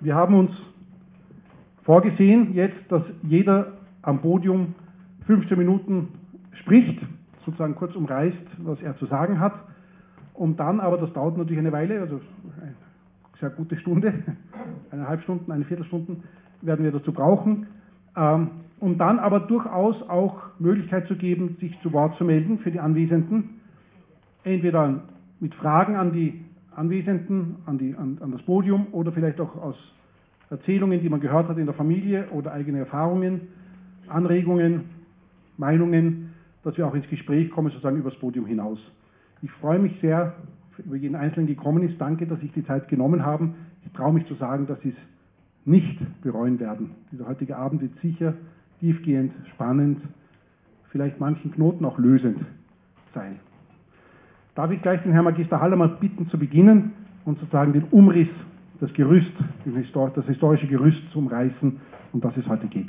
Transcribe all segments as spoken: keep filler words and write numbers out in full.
Wir haben uns vorgesehen jetzt, dass jeder am Podium fünfzehn Minuten spricht, sozusagen kurz umreißt, was er zu sagen hat. Und dann aber, das dauert natürlich eine Weile, also eine sehr gute Stunde, eineinhalb Stunden, eine Viertelstunde werden wir dazu brauchen, ähm, um dann aber durchaus auch Möglichkeit zu geben, sich zu Wort zu melden für die Anwesenden, entweder mit Fragen an die Anwesenden, an, die, an, an das Podium oder vielleicht auch aus Erzählungen, die man gehört hat in der Familie oder eigene Erfahrungen, Anregungen, Meinungen, dass wir auch ins Gespräch kommen, sozusagen übers Podium hinaus. Ich freue mich sehr, über jeden Einzelnen gekommen ist. Danke, dass Sie sich die Zeit genommen haben. Ich traue mich zu sagen, dass Sie es nicht bereuen werden. Dieser heutige Abend wird sicher tiefgehend, spannend, vielleicht manchen Knoten auch lösend sein. Darf ich gleich den Herrn Magister Hallermann bitten, zu beginnen und sozusagen den Umriss, das Gerüst, das historische Gerüst zu umreißen, um das es heute geht.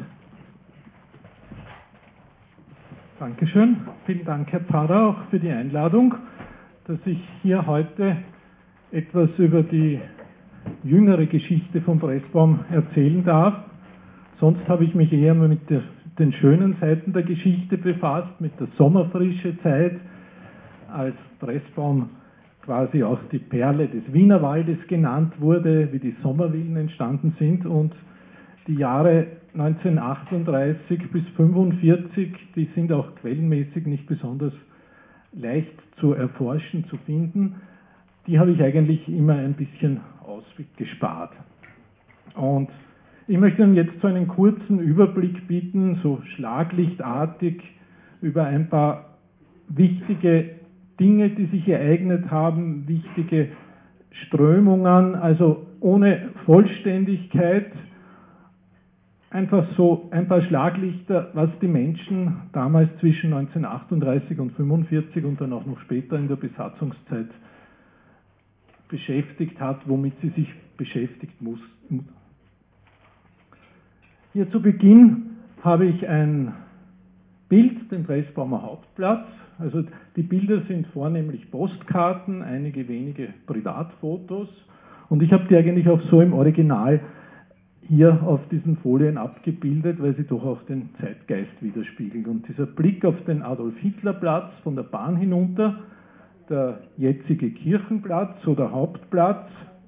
Dankeschön. Vielen Dank, Herr Pfarrer, auch für die Einladung, dass ich hier heute etwas über die jüngere Geschichte von Pressbaum erzählen darf. Sonst habe ich mich eher mit der, den schönen Seiten der Geschichte befasst, mit der sommerfrische Zeit, als Pressbaum quasi auch die Perle des Wienerwaldes genannt wurde, wie die Sommervillen entstanden sind, und die Jahre neunzehnhundertachtunddreißig bis fünfundvierzig, die sind auch quellenmäßig nicht besonders leicht zu erforschen, zu finden. Die habe ich eigentlich immer ein bisschen ausgespart. Und ich möchte Ihnen jetzt so einen kurzen Überblick bieten, so schlaglichtartig, über ein paar wichtige Dinge, die sich ereignet haben, wichtige Strömungen, also ohne Vollständigkeit, einfach so ein paar Schlaglichter, was die Menschen damals zwischen neunzehnhundertachtunddreißig und fünfundvierzig und dann auch noch später in der Besatzungszeit beschäftigt hat, womit sie sich beschäftigt mussten. Hier zu Beginn habe ich ein Bild, den Pressbaumer Hauptplatz. Also die Bilder sind vornehmlich Postkarten, einige wenige Privatfotos, und ich habe die eigentlich auch so im Original hier auf diesen Folien abgebildet, weil sie doch auch den Zeitgeist widerspiegeln. Und dieser Blick auf den Adolf-Hitler-Platz von der Bahn hinunter, der jetzige Kirchenplatz oder Hauptplatz,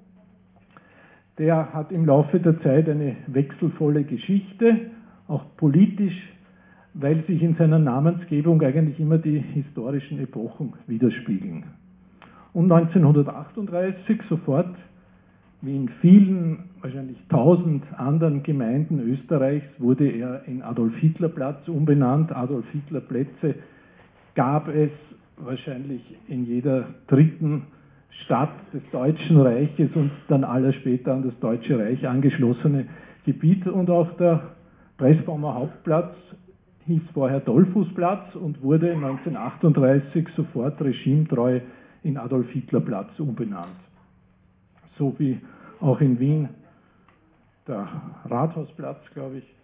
der hat im Laufe der Zeit eine wechselvolle Geschichte, auch politisch, weil sich in seiner Namensgebung eigentlich immer die historischen Epochen widerspiegeln. Und neunzehnhundertachtunddreißig sofort, wie in vielen, wahrscheinlich tausend anderen Gemeinden Österreichs, wurde er in Adolf-Hitler-Platz umbenannt. Adolf-Hitler-Plätze gab es wahrscheinlich in jeder dritten Stadt des Deutschen Reiches und dann aller später an das Deutsche Reich angeschlossene Gebiet. Und auch der Pressbaumer Hauptplatz hieß vorher Dollfußplatz und wurde neunzehnhundertachtunddreißig sofort regimetreu in Adolf-Hitler-Platz umbenannt. So wie auch in Wien der Rathausplatz, glaube ich,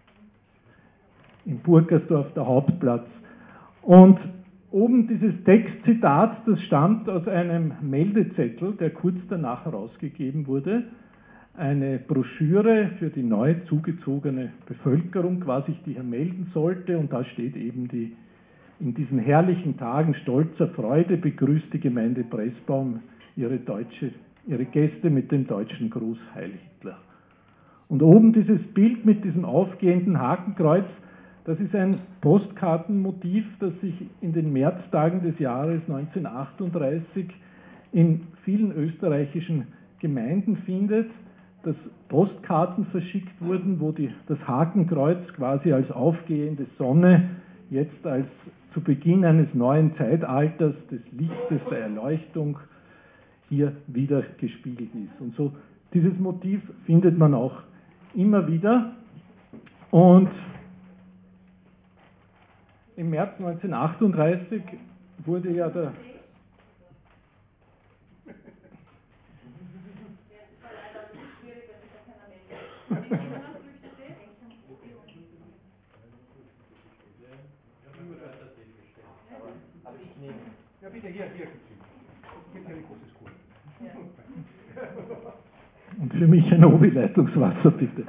in Burgersdorf der Hauptplatz. Und oben dieses Textzitat, das stammt aus einem Meldezettel, der kurz danach herausgegeben wurde. Eine Broschüre für die neu zugezogene Bevölkerung, quasi die hier melden sollte. Und da steht eben die: In diesen herrlichen Tagen stolzer Freude begrüßt die Gemeinde Pressbaum ihre, deutsche, ihre Gäste mit dem deutschen Gruß Heil Hitler. Und oben dieses Bild mit diesem aufgehenden Hakenkreuz, das ist ein Postkartenmotiv, das sich in den Märztagen des Jahres neunzehnhundertachtunddreißig in vielen österreichischen Gemeinden findet, dass Postkarten verschickt wurden, wo die, das Hakenkreuz quasi als aufgehende Sonne jetzt als zu Beginn eines neuen Zeitalters, des Lichtes, der Erleuchtung, hier wieder gespiegelt ist. Und so dieses Motiv findet man auch immer wieder. Und im März neunzehnhundertachtunddreißig wurde ja der Ja, bitte, hier, hier. Hier ist eine große Skole. für mich ein Obi-Leitungswasser, bitte.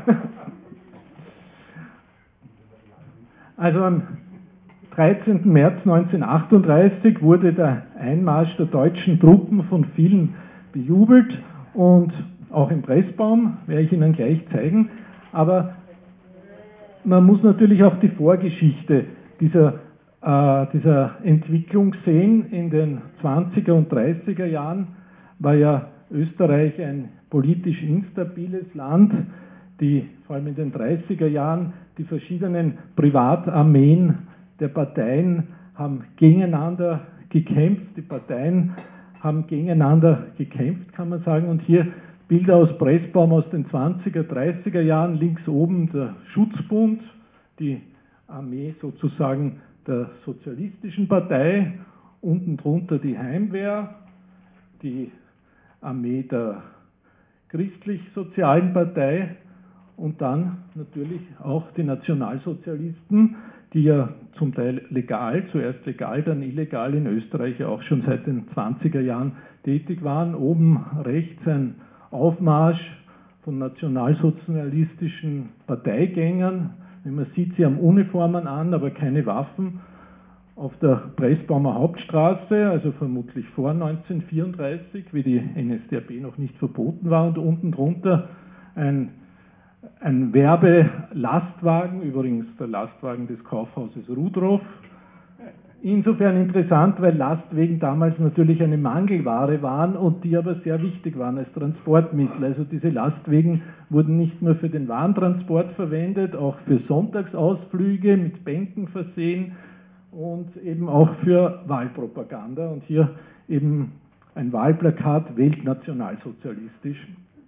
Also am dreizehnten März neunzehnhundertachtunddreißig wurde der Einmarsch der deutschen Truppen von vielen bejubelt und auch im Pressbaum, werde ich Ihnen gleich zeigen. Aber man muss natürlich auch die Vorgeschichte dieser, äh, dieser Entwicklung sehen. In den zwanziger und dreißiger Jahren war ja Österreich ein politisch instabiles Land, die vor allem in den dreißiger Jahren die verschiedenen Privatarmeen der Parteien haben gegeneinander gekämpft, die Parteien haben gegeneinander gekämpft, kann man sagen. Und hier Bilder aus Pressbaum aus den zwanziger, dreißiger Jahren, links oben der Schutzbund, die Armee sozusagen der Sozialistischen Partei, unten drunter die Heimwehr, die Armee der Christlich-Sozialen Partei und dann natürlich auch die Nationalsozialisten, die ja zum Teil legal, zuerst legal, dann illegal in Österreich ja auch schon seit den zwanziger Jahren tätig waren. Oben rechts ein Aufmarsch von nationalsozialistischen Parteigängern. Wie man sieht, sie haben Uniformen an, aber keine Waffen. Auf der Pressbaumer Hauptstraße, also vermutlich vor neunzehnhundertvierunddreißig, wie die N S D A P noch nicht verboten war, und unten drunter ein, ein Werbelastwagen, übrigens der Lastwagen des Kaufhauses Rudroff. Insofern interessant, weil Lastwagen damals natürlich eine Mangelware waren und die aber sehr wichtig waren als Transportmittel. Also diese Lastwagen wurden nicht nur für den Warentransport verwendet, auch für Sonntagsausflüge mit Bänken versehen und eben auch für Wahlpropaganda. Und hier eben ein Wahlplakat, wählt nationalsozialistisch.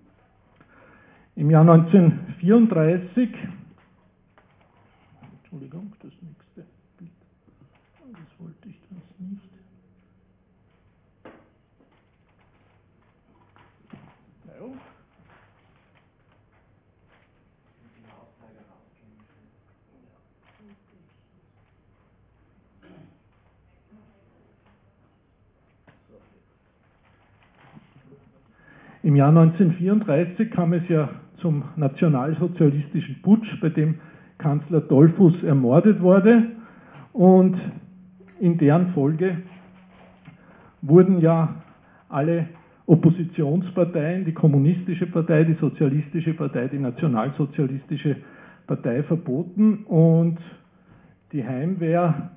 Im Jahr neunzehnhundertvierunddreißig, Entschuldigung, das nächste Bild, das wollte ich das nicht. Ja. Im Jahr neunzehnhundertvierunddreißig kam es ja zum nationalsozialistischen Putsch, bei dem Kanzler Dollfuß ermordet wurde, und in deren Folge wurden ja alle Oppositionsparteien, die Kommunistische Partei, die Sozialistische Partei, die Nationalsozialistische Partei verboten und die Heimwehr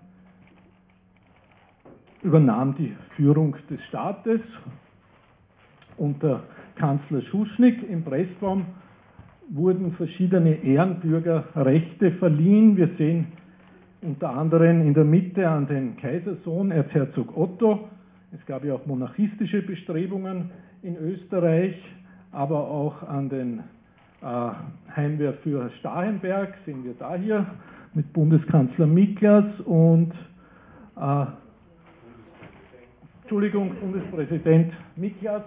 übernahm die Führung des Staates unter Kanzler Schuschnigg. Im Pressbaum wurden verschiedene Ehrenbürgerrechte verliehen. Wir sehen unter anderem in der Mitte an den Kaisersohn, Erzherzog Otto. Es gab ja auch monarchistische Bestrebungen in Österreich, aber auch an den äh, Heimwehrführer Starhemberg, sehen wir da hier, mit Bundeskanzler Miklas und äh, Entschuldigung, Bundespräsident Miklas.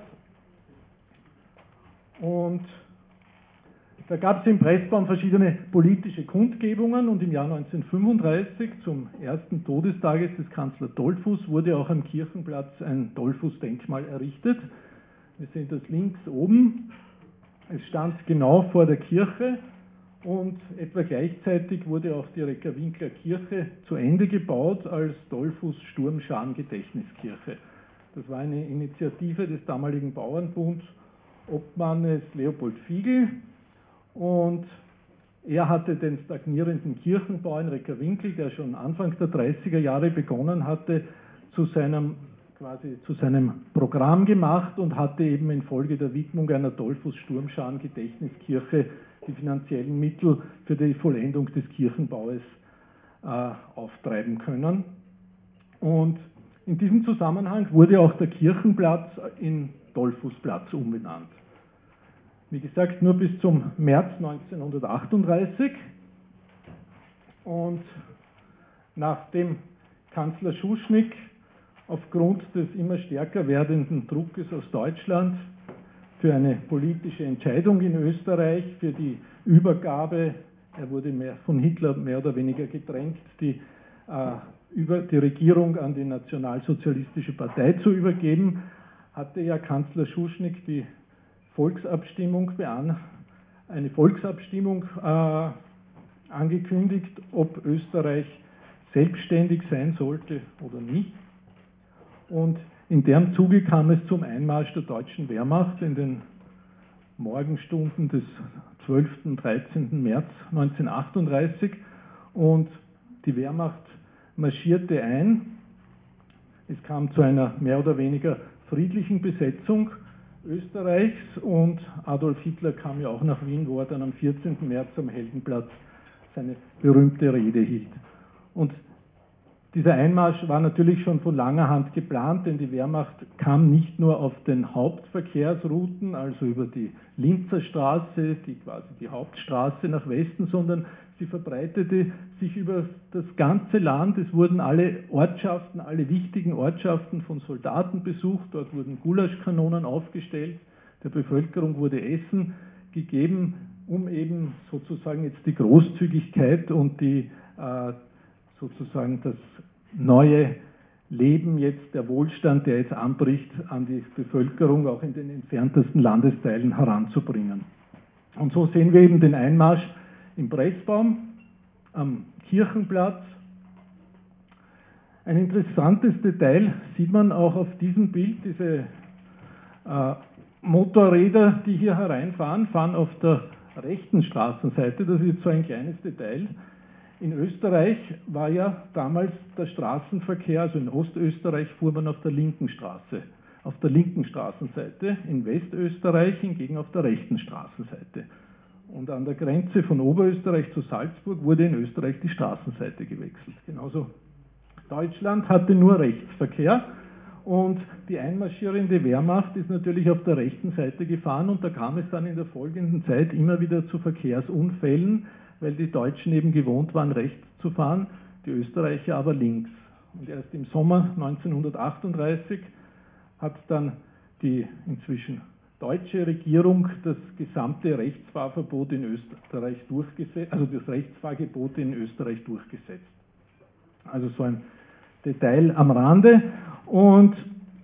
Und da gab es im Pressbaum verschiedene politische Kundgebungen und im Jahr neunzehnhundertfünfunddreißig, zum ersten Todestages des Kanzler Dollfuß, wurde auch am Kirchenplatz ein Dollfuß-Denkmal errichtet. Wir sehen das links oben. Es stand genau vor der Kirche und etwa gleichzeitig wurde auch die Reckerwinkler Kirche zu Ende gebaut als Dollfuß-Sturmschan-Gedächtniskirche. Das war eine Initiative des damaligen Bauernbunds Obmannes Leopold Fiegel, und er hatte den stagnierenden Kirchenbau in Reckerwinkel, der schon Anfang der dreißiger Jahre begonnen hatte, zu seinem, quasi zu seinem Programm gemacht und hatte eben infolge der Widmung einer Dollfuß-Sturmschan-Gedächtniskirche die finanziellen Mittel für die Vollendung des Kirchenbaues äh, auftreiben können. Und in diesem Zusammenhang wurde auch der Kirchenplatz in Dollfußplatz umbenannt. Wie gesagt, nur bis zum März neunzehnhundertachtunddreißig. Und nachdem Kanzler Schuschnigg aufgrund des immer stärker werdenden Druckes aus Deutschland für eine politische Entscheidung in Österreich, für die Übergabe, er wurde mehr von Hitler mehr oder weniger gedrängt, die, äh, über die Regierung an die Nationalsozialistische Partei zu übergeben, hatte ja Kanzler Schuschnigg die Volksabstimmung bean eine Volksabstimmung äh, angekündigt, ob Österreich selbstständig sein sollte oder nicht. Und in deren Zuge kam es zum Einmarsch der deutschen Wehrmacht in den Morgenstunden des zwölften und dreizehnten März neunzehnhundertachtunddreißig und die Wehrmacht marschierte ein. Es kam zu einer mehr oder weniger friedlichen Besetzung Österreichs und Adolf Hitler kam ja auch nach Wien, wo er dann am vierzehnten März am Heldenplatz seine berühmte Rede hielt. Und dieser Einmarsch war natürlich schon von langer Hand geplant, denn die Wehrmacht kam nicht nur auf den Hauptverkehrsrouten, also über die Linzer Straße, die quasi die Hauptstraße nach Westen, sondern sie verbreitete sich über das ganze Land. Es wurden alle Ortschaften, alle wichtigen Ortschaften von Soldaten besucht. Dort wurden Gulaschkanonen aufgestellt. Der Bevölkerung wurde Essen gegeben, um eben sozusagen jetzt die Großzügigkeit und die äh, sozusagen das neue Leben jetzt, der Wohlstand, der jetzt anbricht, an die Bevölkerung auch in den entferntesten Landesteilen heranzubringen. Und so sehen wir eben den Einmarsch im Pressbaum, am Kirchenplatz. Ein interessantes Detail sieht man auch auf diesem Bild, diese äh, Motorräder, die hier hereinfahren, fahren auf der rechten Straßenseite, das ist jetzt so ein kleines Detail. In Österreich war ja damals der Straßenverkehr, also in Ostösterreich fuhr man auf der linken Straße, auf der linken Straßenseite, in Westösterreich hingegen auf der rechten Straßenseite. Und an der Grenze von Oberösterreich zu Salzburg wurde in Österreich die Straßenseite gewechselt. Genauso Deutschland hatte nur Rechtsverkehr und die einmarschierende Wehrmacht ist natürlich auf der rechten Seite gefahren und da kam es dann in der folgenden Zeit immer wieder zu Verkehrsunfällen, weil die Deutschen eben gewohnt waren, rechts zu fahren, die Österreicher aber links. Und erst im Sommer neunzehnhundertachtunddreißig hat dann die inzwischen deutsche Regierung das gesamte Rechtsfahrverbot in Österreich durchgesetzt, also das Rechtsfahrgebot in Österreich durchgesetzt. Also so ein Detail am Rande. Und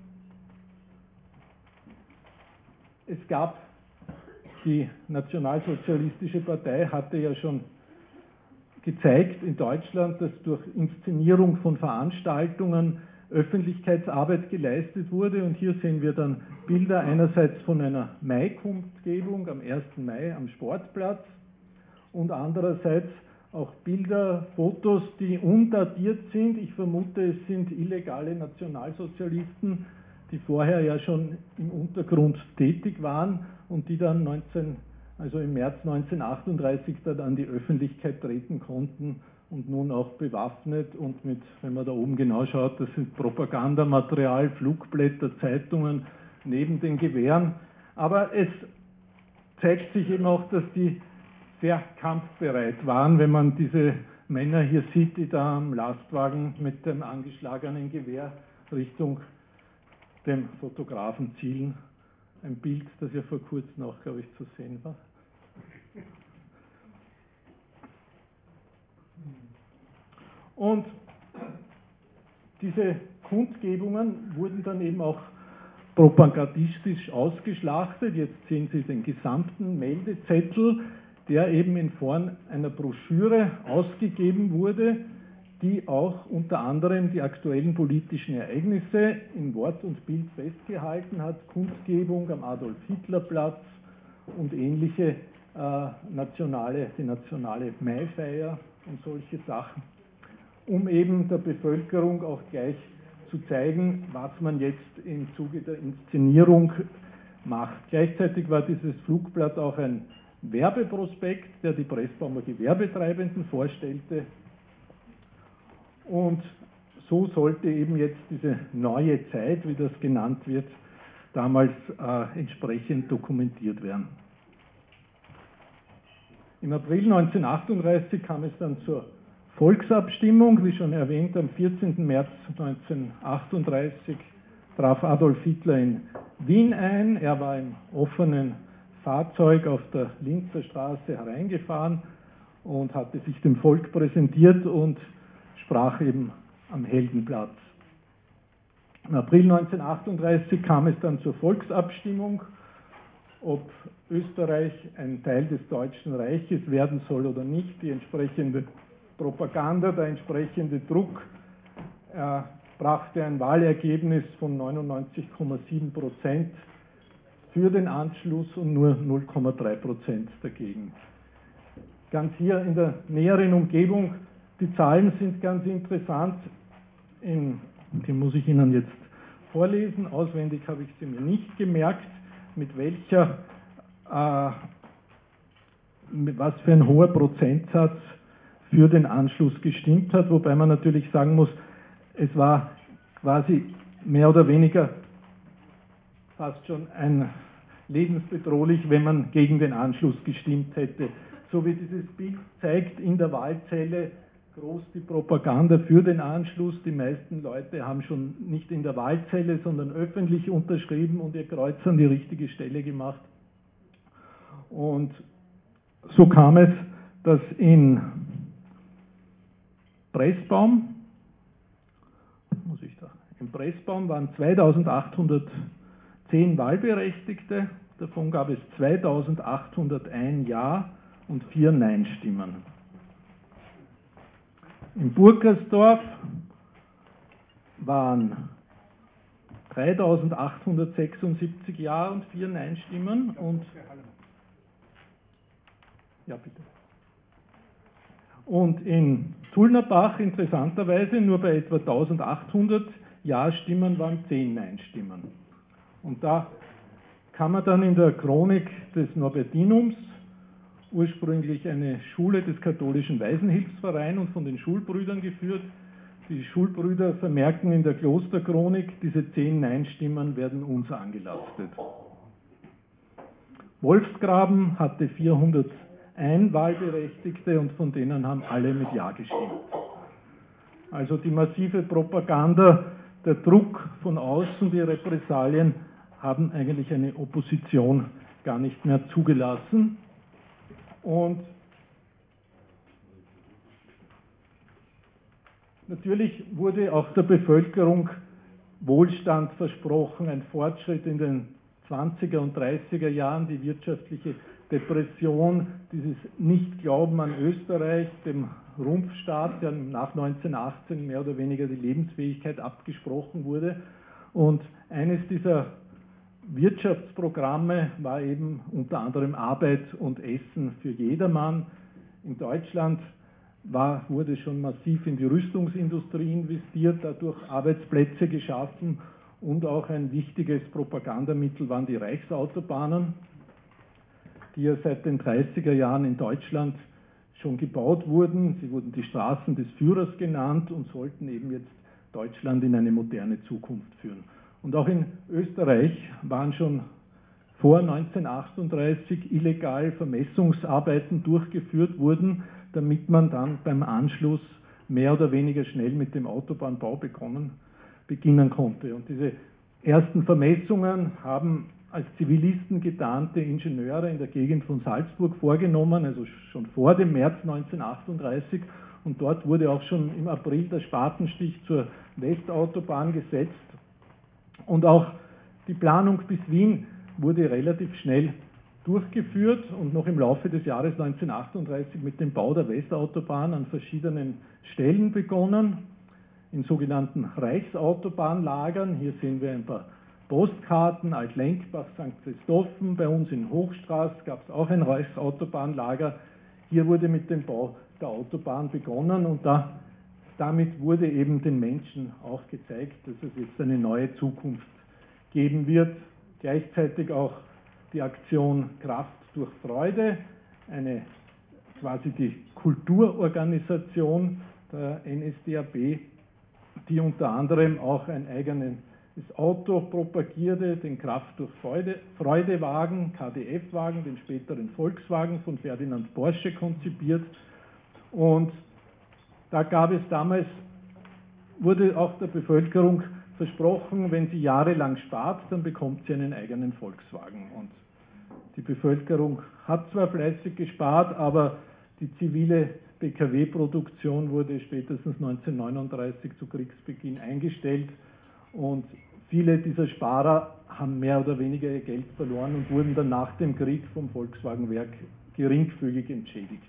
es gab, die Nationalsozialistische Partei hatte ja schon gezeigt in Deutschland, dass durch Inszenierung von Veranstaltungen Öffentlichkeitsarbeit geleistet wurde. Und hier sehen wir dann Bilder einerseits von einer Maikundgebung am ersten Mai am Sportplatz und andererseits auch Bilder, Fotos, die undatiert sind. Ich vermute, es sind illegale Nationalsozialisten, die vorher ja schon im Untergrund tätig waren und die dann neunzehn, also im März neunzehnhundertachtunddreißig dann an die Öffentlichkeit treten konnten und nun auch bewaffnet und mit, wenn man da oben genau schaut, das sind Propagandamaterial, Flugblätter, Zeitungen neben den Gewehren. Aber es zeigt sich eben auch, dass die sehr kampfbereit waren, wenn man diese Männer hier sieht, die da am Lastwagen mit dem angeschlagenen Gewehr Richtung dem Fotografen zielen. Ein Bild, das ja vor kurzem auch, glaube ich, zu sehen war. Und diese Kundgebungen wurden dann eben auch propagandistisch ausgeschlachtet. Jetzt sehen Sie den gesamten Meldezettel, der eben in Form einer Broschüre ausgegeben wurde, die auch unter anderem die aktuellen politischen Ereignisse in Wort und Bild festgehalten hat, Kundgebung am Adolf-Hitler-Platz und ähnliche äh, nationale, die nationale Maifeier und solche Sachen, um eben der Bevölkerung auch gleich zu zeigen, was man jetzt im Zuge der Inszenierung macht. Gleichzeitig war dieses Flugblatt auch ein Werbeprospekt, der die Pressbaumer Gewerbetreibenden vorstellte. Und so sollte eben jetzt diese neue Zeit, wie das genannt wird, damals äh, entsprechend dokumentiert werden. Im April neunzehnhundertachtunddreißig kam es dann zur Volksabstimmung, wie schon erwähnt, am vierzehnten März neunzehnhundertachtunddreißig traf Adolf Hitler in Wien ein. Er war im offenen Fahrzeug auf der Linzer Straße hereingefahren und hatte sich dem Volk präsentiert und sprach eben am Heldenplatz. Im April neunzehnhundertachtunddreißig kam es dann zur Volksabstimmung ob Österreich ein Teil des Deutschen Reiches werden soll oder nicht. Die entsprechende Propaganda, der entsprechende Druck äh, brachte ein Wahlergebnis von neunundneunzig Komma sieben Prozent für den Anschluss und nur null Komma drei Prozent dagegen. Ganz hier in der näheren Umgebung, die Zahlen sind ganz interessant, in, die muss ich Ihnen jetzt vorlesen, auswendig habe ich sie mir nicht gemerkt, mit welcher, äh, mit was für ein hoher Prozentsatz für den Anschluss gestimmt hat, wobei man natürlich sagen muss, es war quasi mehr oder weniger fast schon ein lebensbedrohlich, wenn man gegen den Anschluss gestimmt hätte. So wie dieses Bild zeigt, in der Wahlzelle groß die Propaganda für den Anschluss. Die meisten Leute haben schon nicht in der Wahlzelle, sondern öffentlich unterschrieben und ihr Kreuz an die richtige Stelle gemacht. Und so kam es, dass in Pressbaum, muss ich da, in Pressbaum waren zweitausendachthundertzehn Wahlberechtigte, davon gab es zweitausendachthunderteins Ja und vier Nein-Stimmen. In Burgersdorf waren dreitausendachthundertsechsundsiebzig Ja und vier Nein-Stimmen und ja, bitte. Und in Tullnerbach interessanterweise nur bei etwa eintausendachthundert Ja-Stimmen waren zehn Nein-Stimmen. Und da kann man dann in der Chronik des Norbertinums, ursprünglich eine Schule des katholischen Waisenhilfsvereins und von den Schulbrüdern geführt, die Schulbrüder vermerken in der Klosterchronik, diese zehn Nein-Stimmen werden uns angelastet. Wolfsgraben hatte vierhunderteins Wahlberechtigte und von denen haben alle mit Ja gestimmt. Also die massive Propaganda, der Druck von außen, die Repressalien haben eigentlich eine Opposition gar nicht mehr zugelassen. Und natürlich wurde auch der Bevölkerung Wohlstand versprochen, ein Fortschritt in den zwanziger und dreißiger Jahren, die wirtschaftliche Depression, dieses Nichtglauben an Österreich, dem Rumpfstaat, der nach neunzehnhundertachtzehn mehr oder weniger die Lebensfähigkeit abgesprochen wurde. Und eines dieser Wirtschaftsprogramme war eben unter anderem Arbeit und Essen für jedermann. In Deutschland war, wurde schon massiv in die Rüstungsindustrie investiert, dadurch Arbeitsplätze geschaffen und auch ein wichtiges Propagandamittel waren die Reichsautobahnen, die ja seit den dreißiger Jahren in Deutschland schon gebaut wurden. Sie wurden die Straßen des Führers genannt und sollten eben jetzt Deutschland in eine moderne Zukunft führen. Und auch in Österreich waren schon vor neunzehnhundertachtunddreißig illegal Vermessungsarbeiten durchgeführt worden, damit man dann beim Anschluss mehr oder weniger schnell mit dem Autobahnbau begonnen, beginnen konnte. Und diese ersten Vermessungen haben als Zivilisten getarnte Ingenieure in der Gegend von Salzburg vorgenommen, also schon vor dem März neunzehnhundertachtunddreißig. Und dort wurde auch schon im April der Spatenstich zur Westautobahn gesetzt. Und auch die Planung bis Wien wurde relativ schnell durchgeführt und noch im Laufe des Jahres neunzehnhundertachtunddreißig mit dem Bau der Westautobahn an verschiedenen Stellen begonnen, in sogenannten Reichsautobahnlagern. Hier sehen wir ein paar Postkarten, Altlenkbach, Sankt Christophen. Bei uns in Hochstraß gab es auch ein Reichsautobahnlager. Hier wurde mit dem Bau der Autobahn begonnen und da, damit wurde eben den Menschen auch gezeigt, dass es jetzt eine neue Zukunft geben wird. Gleichzeitig auch die Aktion Kraft durch Freude, eine quasi die Kulturorganisation der N S D A P, die unter anderem auch ein eigenes Auto propagierte, den Kraft durch Freude, Freudewagen, K D F-Wagen, den späteren Volkswagen von Ferdinand Porsche konzipiert. Und da gab es damals, wurde auch der Bevölkerung versprochen, wenn sie jahrelang spart, dann bekommt sie einen eigenen Volkswagen. Und die Bevölkerung hat zwar fleißig gespart, aber die zivile P K W-Produktion wurde spätestens neunzehnhundertneununddreißig zu Kriegsbeginn eingestellt und viele dieser Sparer haben mehr oder weniger ihr Geld verloren und wurden dann nach dem Krieg vom Volkswagenwerk geringfügig entschädigt.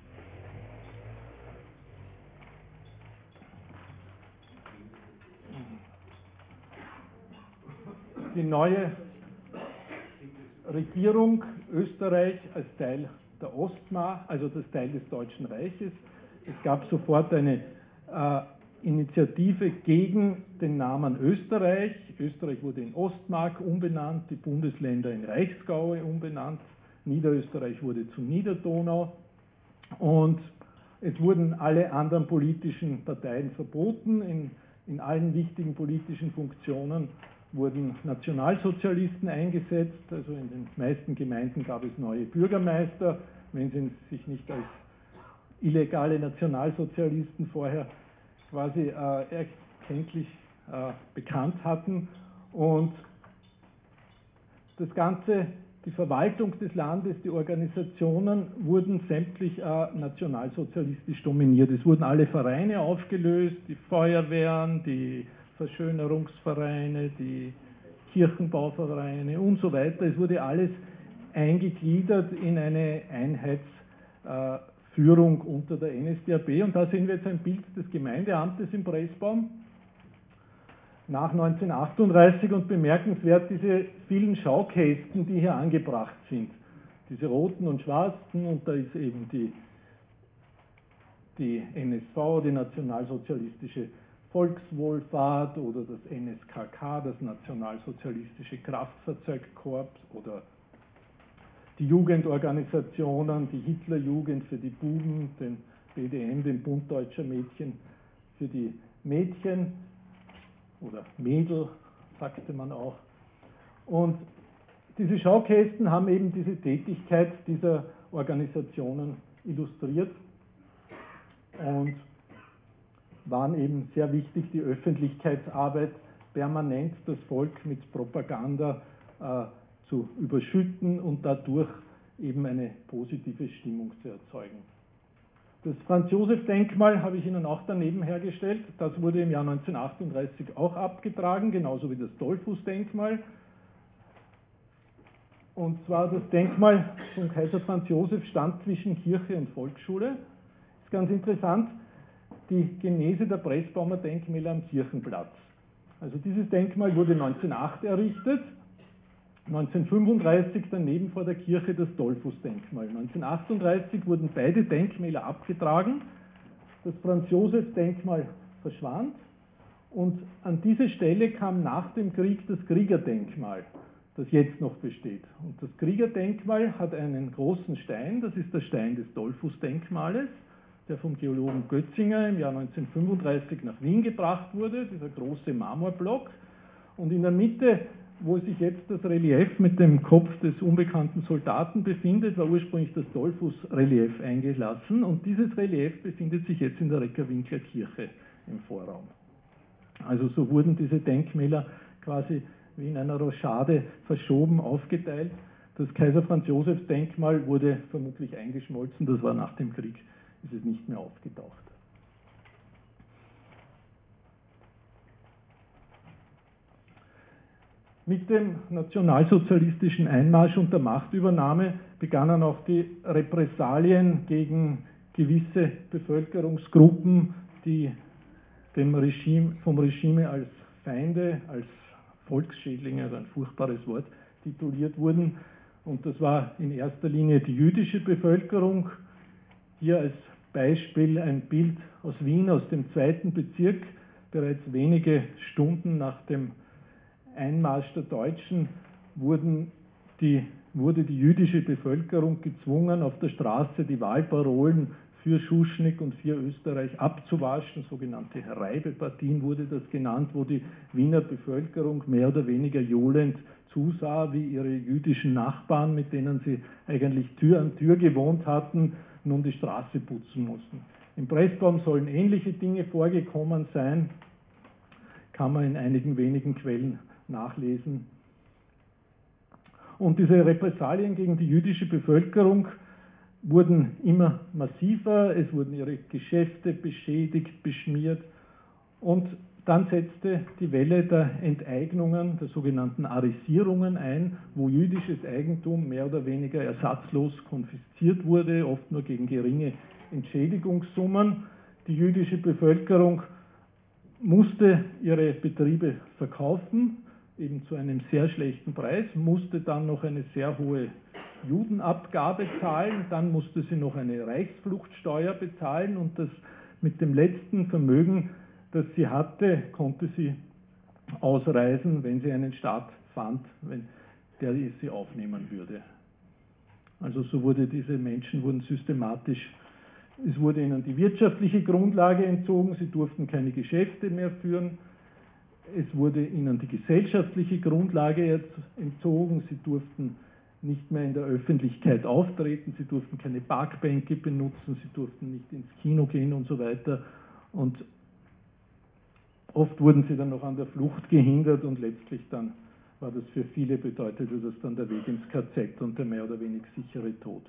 Die neue Regierung Österreich als Teil der Ostmark, also das Teil des Deutschen Reiches. Es gab sofort eine äh, Initiative gegen den Namen Österreich. Österreich wurde in Ostmark umbenannt, die Bundesländer in Reichsgaue umbenannt, Niederösterreich wurde zu Niederdonau und es wurden alle anderen politischen Parteien verboten. In, in allen wichtigen politischen Funktionen wurden Nationalsozialisten eingesetzt, also in den meisten Gemeinden gab es neue Bürgermeister, wenn sie sich nicht als illegale Nationalsozialisten vorher quasi äh, erkenntlich äh, bekannt hatten. Und das Ganze, die Verwaltung des Landes, die Organisationen wurden sämtlich äh, nationalsozialistisch dominiert. Es wurden alle Vereine aufgelöst, die Feuerwehren, die Verschönerungsvereine, die Kirchenbauvereine und so weiter. Es wurde alles eingegliedert in eine Einheitsführung unter der N S D A P. Und da sehen wir jetzt ein Bild des Gemeindeamtes im Pressbaum nach neunzehnhundertachtunddreißig und bemerkenswert diese vielen Schaukästen, die hier angebracht sind. Diese roten und schwarzen und da ist eben die, die N S V, die Nationalsozialistische Volkswohlfahrt oder das N S K K, das Nationalsozialistische Kraftfahrzeugkorps oder die Jugendorganisationen, die Hitlerjugend für die Buben, den B D M, den Bund Deutscher Mädchen für die Mädchen oder Mädel, sagte man auch. Und diese Schaukästen haben eben diese Tätigkeit dieser Organisationen illustriert und waren eben sehr wichtig, die Öffentlichkeitsarbeit permanent das Volk mit Propaganda äh, zu überschütten und dadurch eben eine positive Stimmung zu erzeugen. Das Franz-Joseph-Denkmal habe ich Ihnen auch daneben hergestellt. Das wurde im Jahr neunzehnhundertachtunddreißig auch abgetragen, genauso wie das Dollfuß-Denkmal. Und zwar das Denkmal von Kaiser Franz Joseph stand zwischen Kirche und Volksschule. Das ist ganz interessant, die Genese der Pressbaumer Denkmäler am Kirchenplatz. Also dieses Denkmal wurde neunzehnhundertacht errichtet, neunzehnhundertfünfunddreißig daneben vor der Kirche das Dollfuß-Denkmal. neunzehnhundertachtunddreißig wurden beide Denkmäler abgetragen, das Franz-Joseph-Denkmal verschwand und an diese Stelle kam nach dem Krieg das Kriegerdenkmal, das jetzt noch besteht. Und das Kriegerdenkmal hat einen großen Stein, das ist der Stein des Dollfuß-Denkmales, der vom Geologen Götzinger im Jahr neunzehnhundertfünfunddreißig nach Wien gebracht wurde, dieser große Marmorblock. Und in der Mitte, wo sich jetzt das Relief mit dem Kopf des unbekannten Soldaten befindet, war ursprünglich das Dollfuß-Relief eingelassen. Und dieses Relief befindet sich jetzt in der Recker-Winkler-Kirche im Vorraum. Also so wurden diese Denkmäler quasi wie in einer Rochade verschoben, aufgeteilt. Das Kaiser Franz Joseph Denkmal wurde vermutlich eingeschmolzen, das war nach dem Krieg, ist es nicht mehr aufgetaucht. Mit dem nationalsozialistischen Einmarsch und der Machtübernahme begannen auch die Repressalien gegen gewisse Bevölkerungsgruppen, die dem Regime, vom Regime als Feinde, als Volksschädlinge, also ein furchtbares Wort, tituliert wurden. Und das war in erster Linie die jüdische Bevölkerung. Hier als Beispiel ein Bild aus Wien, aus dem zweiten Bezirk, bereits wenige Stunden nach dem Einmarsch der Deutschen wurden die, wurde die jüdische Bevölkerung gezwungen, auf der Straße die Wahlparolen für Schuschnigg und für Österreich abzuwaschen. Sogenannte Reibepartien wurde das genannt, wo die Wiener Bevölkerung mehr oder weniger johlend zusah, wie ihre jüdischen Nachbarn, mit denen sie eigentlich Tür an Tür gewohnt hatten, nun die Straße putzen mussten. Im Pressbaum sollen ähnliche Dinge vorgekommen sein, kann man in einigen wenigen Quellen nachlesen. Und diese Repressalien gegen die jüdische Bevölkerung wurden immer massiver, es wurden ihre Geschäfte beschädigt, beschmiert und Dann setzte die Welle der Enteignungen, der sogenannten Arisierungen ein, wo jüdisches Eigentum mehr oder weniger ersatzlos konfisziert wurde, oft nur gegen geringe Entschädigungssummen. Die jüdische Bevölkerung musste ihre Betriebe verkaufen, eben zu einem sehr schlechten Preis, musste dann noch eine sehr hohe Judenabgabe zahlen, dann musste sie noch eine Reichsfluchtsteuer bezahlen und das mit dem letzten Vermögen, das sie hatte, konnte sie ausreisen, wenn sie einen Staat fand, wenn der sie aufnehmen würde. Also so wurde diese Menschen wurden systematisch, es wurde ihnen die wirtschaftliche Grundlage entzogen, sie durften keine Geschäfte mehr führen, es wurde ihnen die gesellschaftliche Grundlage entzogen, sie durften nicht mehr in der Öffentlichkeit auftreten, sie durften keine Parkbänke benutzen, sie durften nicht ins Kino gehen und so weiter. Und oft wurden sie dann noch an der Flucht gehindert und letztlich dann war das für viele bedeutete das dann der Weg ins K Z und der mehr oder weniger sichere Tod.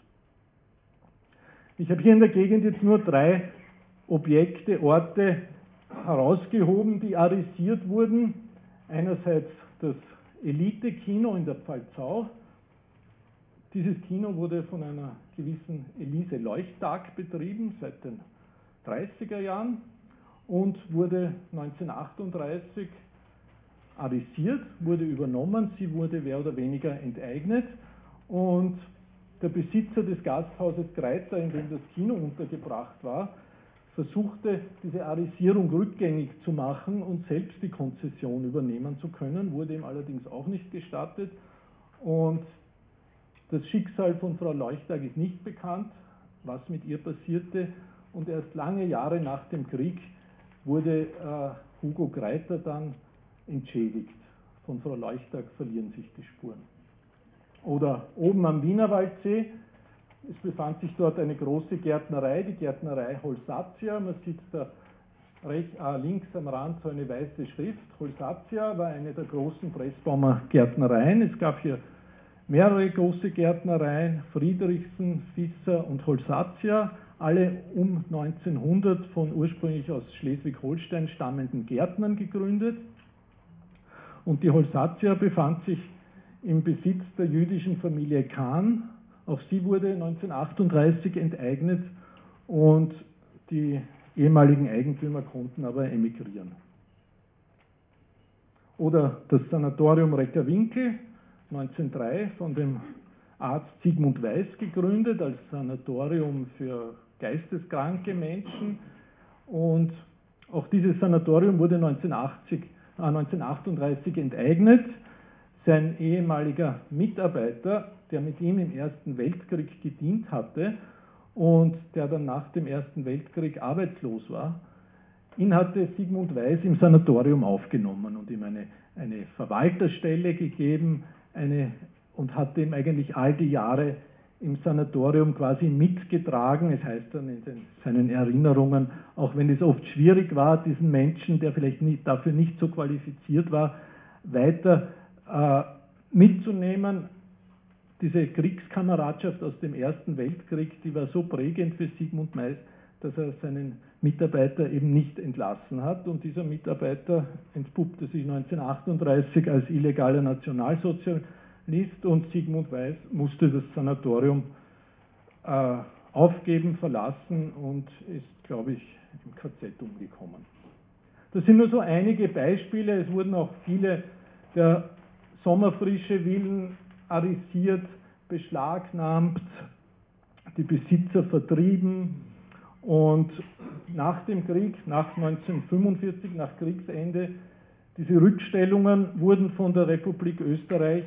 Ich habe hier in der Gegend jetzt nur drei Objekte, Orte herausgehoben, die arisiert wurden. Einerseits das Elite-Kino in der Pfalzau. Dieses Kino wurde von einer gewissen Elise Leuchtag betrieben seit den dreißiger Jahren und wurde neunzehnhundertachtunddreißig arisiert, wurde übernommen, sie wurde mehr oder weniger enteignet und der Besitzer des Gasthauses Greither, in dem das Kino untergebracht war, versuchte diese Arisierung rückgängig zu machen und selbst die Konzession übernehmen zu können, wurde ihm allerdings auch nicht gestattet und das Schicksal von Frau Leuchtag ist nicht bekannt, was mit ihr passierte und erst lange Jahre nach dem Krieg wurde äh, Hugo Greither dann entschädigt. Von Frau Leuchtag verlieren sich die Spuren. Oder oben am Wienerwaldsee, es befand sich dort eine große Gärtnerei, die Gärtnerei Holsatia. Man sieht da rechts, äh, links am Rand so eine weiße Schrift. Holsatia war eine der großen Pressbaumer Gärtnereien. Es gab hier mehrere große Gärtnereien, Friedrichsen, Visser und Holsatia, alle um neunzehnhundert von ursprünglich aus Schleswig-Holstein stammenden Gärtnern gegründet. Und die Holsatia befand sich im Besitz der jüdischen Familie Kahn. Auch sie wurde neunzehnhundertachtunddreißig enteignet und die ehemaligen Eigentümer konnten aber emigrieren. Oder das Sanatorium Reckerwinkel, neunzehnhundertdrei von dem Arzt Sigmund Weiß gegründet als Sanatorium für geisteskranke Menschen. Und auch dieses Sanatorium wurde neunzehnhundertachtzig, äh, neunzehnhundertachtunddreißig enteignet. Sein ehemaliger Mitarbeiter, der mit ihm im Ersten Weltkrieg gedient hatte und der dann nach dem Ersten Weltkrieg arbeitslos war, ihn hatte Sigmund Weiß im Sanatorium aufgenommen und ihm eine, eine Verwalterstelle gegeben eine, und hatte ihm eigentlich all die Jahre im Sanatorium quasi mitgetragen. Es heißt dann in den, seinen Erinnerungen, auch wenn es oft schwierig war, diesen Menschen, der vielleicht nicht, dafür nicht so qualifiziert war, weiter äh, mitzunehmen. Diese Kriegskameradschaft aus dem Ersten Weltkrieg, die war so prägend für Sigmund Weiß, dass er seinen Mitarbeiter eben nicht entlassen hat. Und dieser Mitarbeiter entpuppte sich neunzehnhundertachtunddreißig als illegaler Nationalsozialist und Sigmund Weiß musste das Sanatorium äh, aufgeben, verlassen und ist, glaube ich, im K Z umgekommen. Das sind nur so einige Beispiele. Es wurden auch viele der Sommerfrische Villen arisiert, beschlagnahmt, die Besitzer vertrieben und nach dem Krieg, nach neunzehnhundertfünfundvierzig, nach Kriegsende, diese Rückstellungen wurden von der Republik Österreich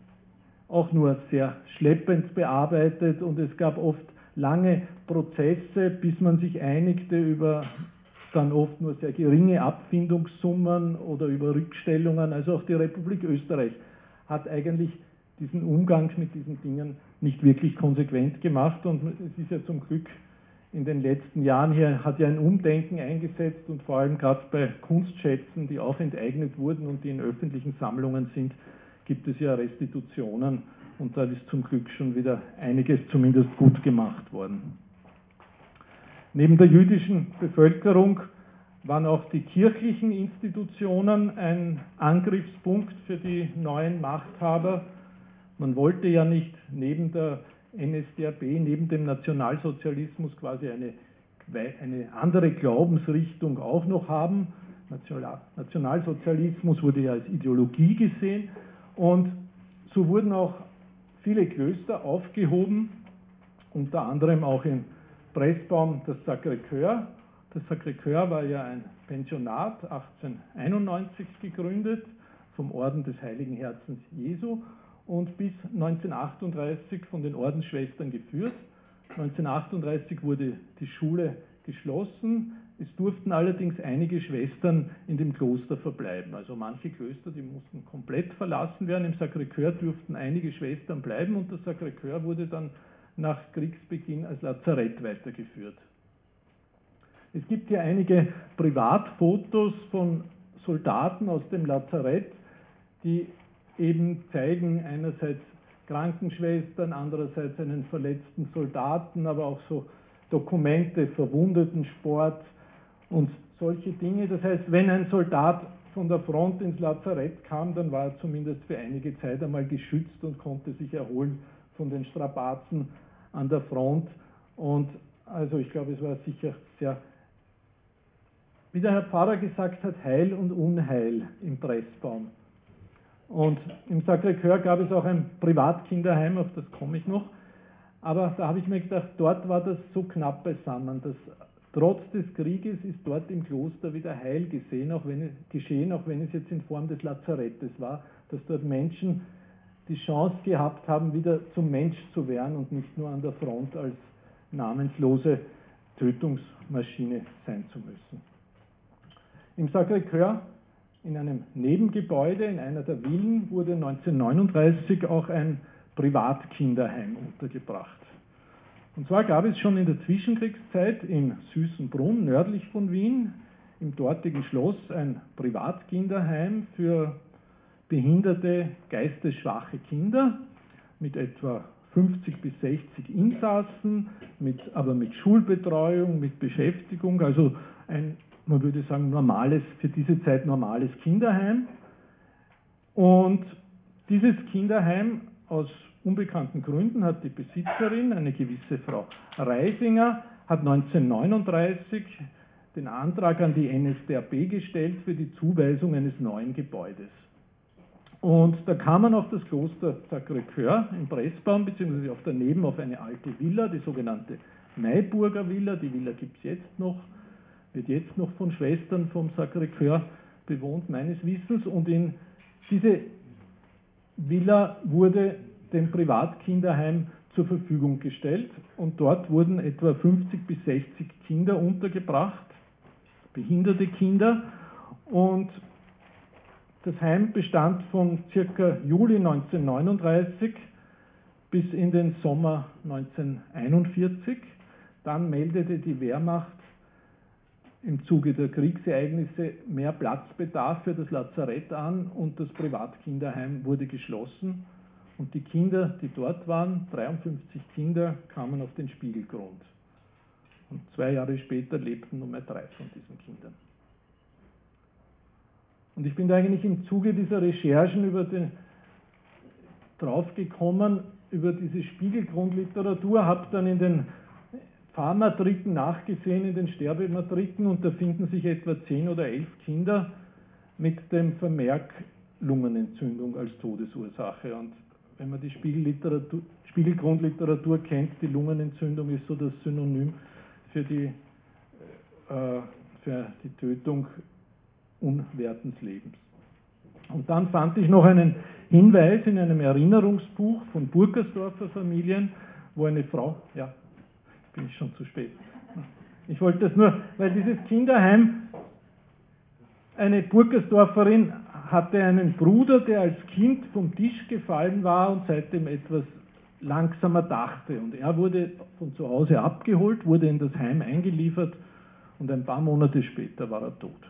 auch nur sehr schleppend bearbeitet und es gab oft lange Prozesse, bis man sich einigte über dann oft nur sehr geringe Abfindungssummen oder über Rückstellungen. Also auch die Republik Österreich hat eigentlich diesen Umgang mit diesen Dingen nicht wirklich konsequent gemacht und es ist ja zum Glück in den letzten Jahren hier hat ja ein Umdenken eingesetzt und vor allem gerade bei Kunstschätzen, die auch enteignet wurden und die in öffentlichen Sammlungen sind, gibt es ja Restitutionen und da ist zum Glück schon wieder einiges zumindest gut gemacht worden. Neben der jüdischen Bevölkerung waren auch die kirchlichen Institutionen ein Angriffspunkt für die neuen Machthaber. Man wollte ja nicht neben der N S D A P, neben dem Nationalsozialismus quasi eine, eine andere Glaubensrichtung auch noch haben. Nationalsozialismus wurde ja als Ideologie gesehen und so wurden auch viele Klöster aufgehoben, unter anderem auch in Pressbaum das Sacré-Cœur. Das Sacré-Cœur war ja ein Pensionat, achtzehnhunderteinundneunzig gegründet, vom Orden des Heiligen Herzens Jesu und bis neunzehnhundertachtunddreißig von den Ordensschwestern geführt. neunzehnhundertachtunddreißig wurde die Schule geschlossen. Es durften allerdings einige Schwestern in dem Kloster verbleiben. Also manche Klöster, die mussten komplett verlassen werden. Im Sacré-Cœur durften einige Schwestern bleiben und das Sacré-Cœur wurde dann nach Kriegsbeginn als Lazarett weitergeführt. Es gibt hier einige Privatfotos von Soldaten aus dem Lazarett, die eben zeigen einerseits Krankenschwestern, andererseits einen verletzten Soldaten, aber auch so Dokumente, Verwundetensport und solche Dinge. Das heißt, wenn ein Soldat von der Front ins Lazarett kam, dann war er zumindest für einige Zeit einmal geschützt und konnte sich erholen von den Strapazen an der Front. Und also ich glaube, es war sicher sehr, wie der Herr Pfarrer gesagt hat, Heil und Unheil im Pressbaum. Und im Sacré-Cœur gab es auch ein Privatkinderheim, auf das komme ich noch. Aber da habe ich mir gedacht, dort war das so knapp beisammen, dass trotz des Krieges ist dort im Kloster wieder Heil gesehen, auch wenn es, geschehen, auch wenn es jetzt in Form des Lazarettes war, dass dort Menschen die Chance gehabt haben, wieder zum Mensch zu werden und nicht nur an der Front als namenslose Tötungsmaschine sein zu müssen. Im Sacré-Cœur, in einem Nebengebäude, in einer der Villen, wurde neunzehnhundertneununddreißig auch ein Privatkinderheim untergebracht. Und zwar gab es schon in der Zwischenkriegszeit in Süßenbrunn, nördlich von Wien, im dortigen Schloss ein Privatkinderheim für behinderte, geistesschwache Kinder mit etwa fünfzig bis sechzig Insassen, mit, aber mit Schulbetreuung, mit Beschäftigung, also ein, man würde sagen, normales, für diese Zeit normales Kinderheim. Und dieses Kinderheim, aus unbekannten Gründen, hat die Besitzerin, eine gewisse Frau Reisinger, hat neunzehnhundertneununddreißig den Antrag an die N S D A P gestellt für die Zuweisung eines neuen Gebäudes. Und da kam man auf das Kloster Sacré-Cœur im Pressbaum, beziehungsweise auf daneben auf eine alte Villa, die sogenannte Mayburger Villa. Die Villa gibt es jetzt noch, wird jetzt noch von Schwestern vom Sacré-Cœur bewohnt, meines Wissens. Und in diese Villa wurde dem Privatkinderheim zur Verfügung gestellt und dort wurden etwa fünfzig bis sechzig Kinder untergebracht, behinderte Kinder, und das Heim bestand von ca. Juli neunzehnhundertneununddreißig bis in den Sommer neunzehnhunderteinundvierzig. Dann meldete die Wehrmacht im Zuge der Kriegsereignisse mehr Platzbedarf für das Lazarett an und das Privatkinderheim wurde geschlossen. Und die Kinder, die dort waren, dreiundfünfzig Kinder, kamen auf den Spiegelgrund. Und zwei Jahre später lebten nur mehr drei von diesen Kindern. Und ich bin da eigentlich im Zuge dieser Recherchen über den, draufgekommen, über diese Spiegelgrundliteratur, habe dann in den Pfarrmatriken nachgesehen, in den Sterbematriken, und da finden sich etwa zehn oder elf Kinder mit dem Vermerk Lungenentzündung als Todesursache. Und wenn man die Spiegelliteratur, Spiegelgrundliteratur kennt, die Lungenentzündung ist so das Synonym für die, äh, für die Tötung unwertens Lebens. Und dann fand ich noch einen Hinweis in einem Erinnerungsbuch von Burgersdorfer Familien, wo eine Frau, ja, bin ich schon zu spät. Ich wollte das nur, weil dieses Kinderheim, eine Burgersdorferin hatte einen Bruder, der als Kind vom Tisch gefallen war und seitdem etwas langsamer dachte. Und er wurde von zu Hause abgeholt, wurde in das Heim eingeliefert und ein paar Monate später war er tot.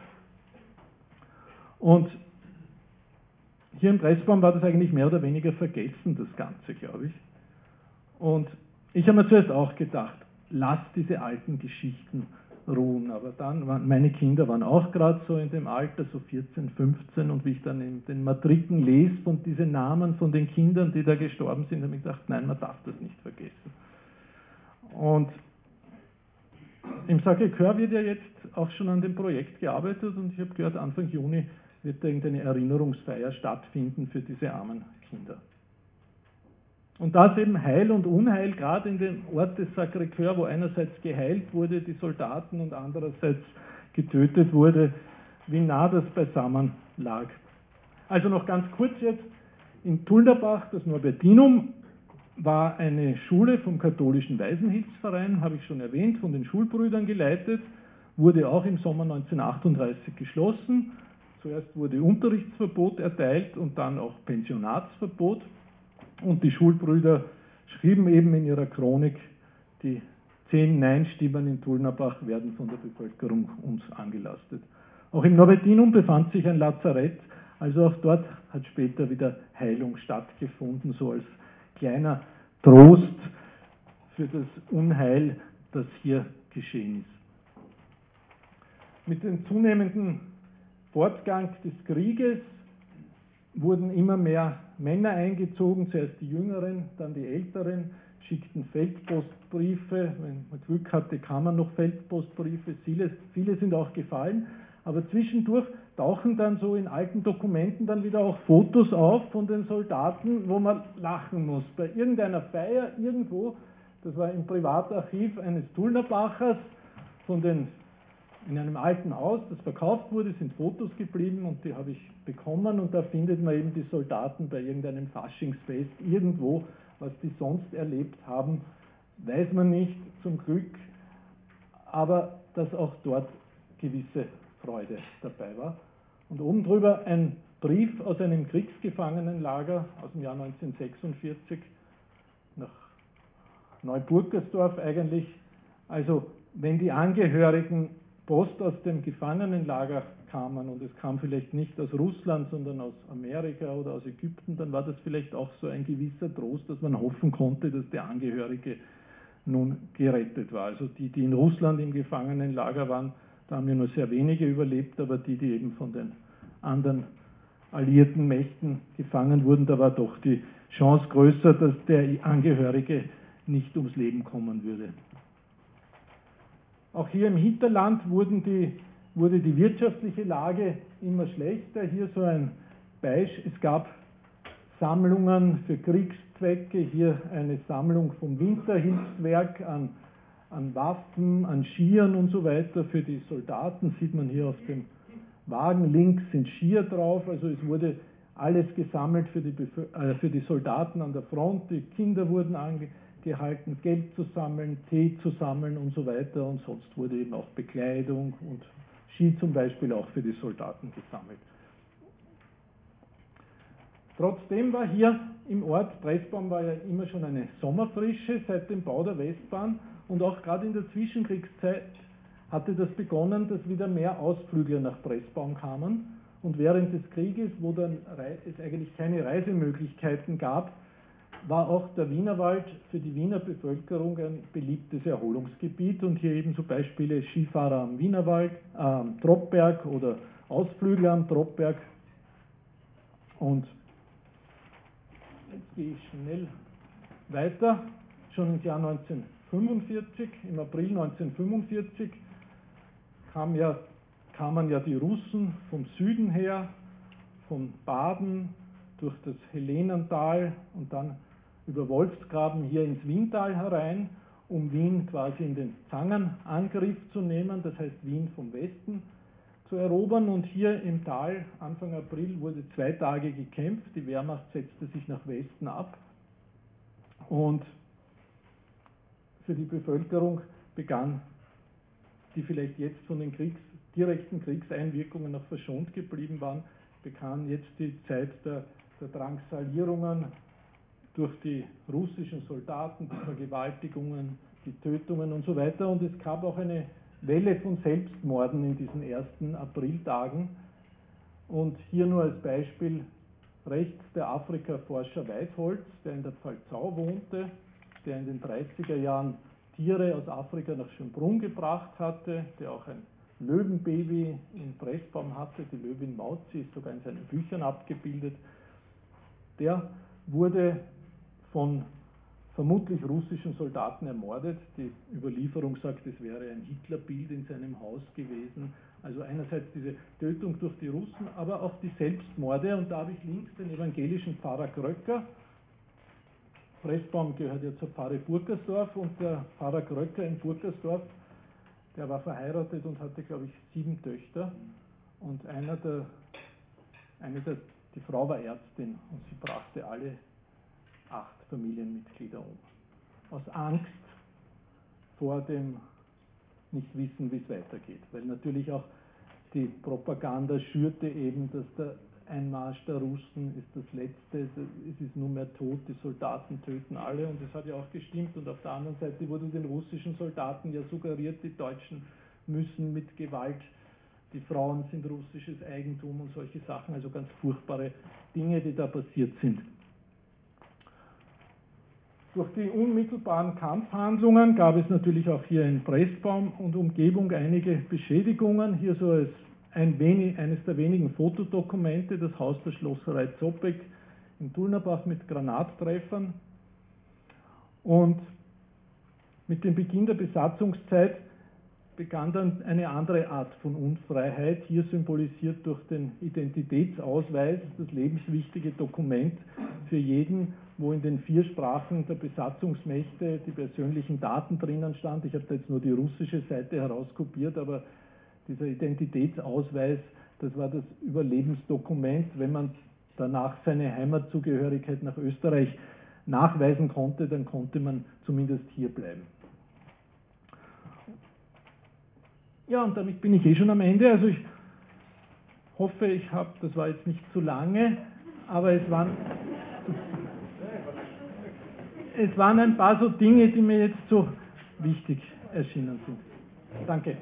Und hier im Pressbaum war das eigentlich mehr oder weniger vergessen, das Ganze, glaube ich. Und ich habe mir zuerst auch gedacht, lasst diese alten Geschichten ruhen. Aber dann, waren, meine Kinder waren auch gerade so in dem Alter, so vierzehn, fünfzehn, und wie ich dann in den Matriken lese und diese Namen von den Kindern, die da gestorben sind, habe ich gedacht, nein, man darf das nicht vergessen. Und im Sacré-Cœur wird ja jetzt auch schon an dem Projekt gearbeitet und ich habe gehört, Anfang Juni wird da irgendeine Erinnerungsfeier stattfinden für diese armen Kinder. Und dass eben Heil und Unheil, gerade in dem Ort des Sacré-Cœur, wo einerseits geheilt wurde, die Soldaten, und andererseits getötet wurde, wie nah das beisammen lag. Also noch ganz kurz jetzt, in Tullnerbach, das Norbertinum, war eine Schule vom katholischen Waisenhilfsverein, habe ich schon erwähnt, von den Schulbrüdern geleitet, wurde auch im Sommer neunzehnhundertachtunddreißig geschlossen. Zuerst wurde Unterrichtsverbot erteilt und dann auch Pensionatsverbot. Und die Schulbrüder schrieben eben in ihrer Chronik, die zehn Nein-Stimmen in Tullnerbach werden von der Bevölkerung uns angelastet. Auch im Norbertinum befand sich ein Lazarett, also auch dort hat später wieder Heilung stattgefunden, so als kleiner Trost für das Unheil, das hier geschehen ist. Mit dem zunehmenden Fortgang des Krieges wurden immer mehr Männer eingezogen, zuerst die Jüngeren, dann die Älteren, schickten Feldpostbriefe, wenn man Glück hatte, kamen noch Feldpostbriefe, viele, viele sind auch gefallen, aber zwischendurch tauchen dann so in alten Dokumenten dann wieder auch Fotos auf von den Soldaten, wo man lachen muss. Bei irgendeiner Feier irgendwo, das war im Privatarchiv eines Tullnerbachers, von den, in einem alten Haus, das verkauft wurde, sind Fotos geblieben und die habe ich bekommen und da findet man eben die Soldaten bei irgendeinem Faschingsfest irgendwo, was die sonst erlebt haben, weiß man nicht, zum Glück, aber dass auch dort gewisse Freude dabei war. Und oben drüber ein Brief aus einem Kriegsgefangenenlager aus dem Jahr neunzehnhundertsechsundvierzig nach Neuburgersdorf eigentlich. Also wenn die Angehörigen Post aus dem Gefangenenlager kamen und es kam vielleicht nicht aus Russland, sondern aus Amerika oder aus Ägypten, dann war das vielleicht auch so ein gewisser Trost, dass man hoffen konnte, dass der Angehörige nun gerettet war. Also die, die in Russland im Gefangenenlager waren, da haben ja nur sehr wenige überlebt, aber die, die eben von den anderen alliierten Mächten gefangen wurden, da war doch die Chance größer, dass der Angehörige nicht ums Leben kommen würde. Auch hier im Hinterland wurden die, wurde die wirtschaftliche Lage immer schlechter. Hier so ein Beispiel, es gab Sammlungen für Kriegszwecke, hier eine Sammlung vom Winterhilfswerk an, an Waffen, an Skiern und so weiter für die Soldaten, sieht man hier auf dem Wagen, links sind Skier drauf, also es wurde alles gesammelt für die, äh, für die Soldaten an der Front, die Kinder wurden angehalten, Geld zu sammeln, Tee zu sammeln und so weiter und sonst wurde eben auch Bekleidung und Ski zum Beispiel auch für die Soldaten gesammelt. Trotzdem war hier im Ort, Pressbaum war ja immer schon eine Sommerfrische seit dem Bau der Westbahn und auch gerade in der Zwischenkriegszeit hatte das begonnen, dass wieder mehr Ausflügler nach Pressbaum kamen und während des Krieges, wo dann es eigentlich keine Reisemöglichkeiten gab, war auch der Wienerwald für die Wiener Bevölkerung ein beliebtes Erholungsgebiet und hier eben so Beispiele Skifahrer am Wienerwald, äh, am Troppberg oder Ausflügler am Troppberg. Und jetzt gehe ich schnell weiter, schon im Jahr neunzehnhundertfünfundvierzig, im April neunzehnhundertfünfundvierzig kam ja, kamen ja die Russen vom Süden her, von Baden durch das Helenental und dann über Wolfsgraben hier ins Wiental herein, um Wien quasi in den Zangenangriff zu nehmen, das heißt Wien vom Westen zu erobern. Und hier im Tal, Anfang April, wurde zwei Tage gekämpft, die Wehrmacht setzte sich nach Westen ab und für die Bevölkerung begann, die vielleicht jetzt von den Kriegs, direkten Kriegseinwirkungen noch verschont geblieben waren, begann jetzt die Zeit der, der Drangsalierungen durch die russischen Soldaten, die Vergewaltigungen, die Tötungen und so weiter. Und es gab auch eine Welle von Selbstmorden in diesen ersten Apriltagen. Und hier nur als Beispiel rechts der Afrika-Forscher Weitholz, der in der Pfalzau wohnte, der in den dreißiger Jahren Tiere aus Afrika nach Schönbrunn gebracht hatte, der auch ein Löwenbaby in Pressbaum hatte, die Löwin Mauzi ist sogar in seinen Büchern abgebildet. Der wurde von vermutlich russischen Soldaten ermordet. Die Überlieferung sagt, es wäre ein Hitlerbild in seinem Haus gewesen. Also einerseits diese Tötung durch die Russen, aber auch die Selbstmorde. Und da habe ich links den evangelischen Pfarrer Gröcker. Pressbaum gehört ja zur Pfarre Burgersdorf und der Pfarrer Gröcker in Burgersdorf, der war verheiratet und hatte, glaube ich, sieben Töchter. Und einer der, eine der, die Frau war Ärztin und sie brachte alle acht Familienmitglieder um. Aus Angst vor dem Nichtwissen, wie es weitergeht. Weil natürlich auch die Propaganda schürte eben, dass der Einmarsch der Russen ist das Letzte, es ist nur mehr tot, die Soldaten töten alle und das hat ja auch gestimmt. Und auf der anderen Seite wurde den russischen Soldaten ja suggeriert, die Deutschen müssen mit Gewalt, die Frauen sind russisches Eigentum und solche Sachen, also ganz furchtbare Dinge, die da passiert sind. Durch die unmittelbaren Kampfhandlungen gab es natürlich auch hier in Pressbaum und Umgebung einige Beschädigungen. Hier so als ein wenig, eines der wenigen Fotodokumente, das Haus der Schlosserei Zoppek in Tulnerbach mit Granattreffern. Und mit dem Beginn der Besatzungszeit begann dann eine andere Art von Unfreiheit, hier symbolisiert durch den Identitätsausweis, das lebenswichtige Dokument für jeden, wo in den vier Sprachen der Besatzungsmächte die persönlichen Daten drinnen stand. Ich habe da jetzt nur die russische Seite herauskopiert, aber dieser Identitätsausweis, das war das Überlebensdokument. Wenn man danach seine Heimatzugehörigkeit nach Österreich nachweisen konnte, dann konnte man zumindest hier bleiben. Ja, und damit bin ich eh schon am Ende. Also ich hoffe, ich habe, das war jetzt nicht zu lange, aber es waren, es waren ein paar so Dinge, die mir jetzt so wichtig erschienen sind. Danke.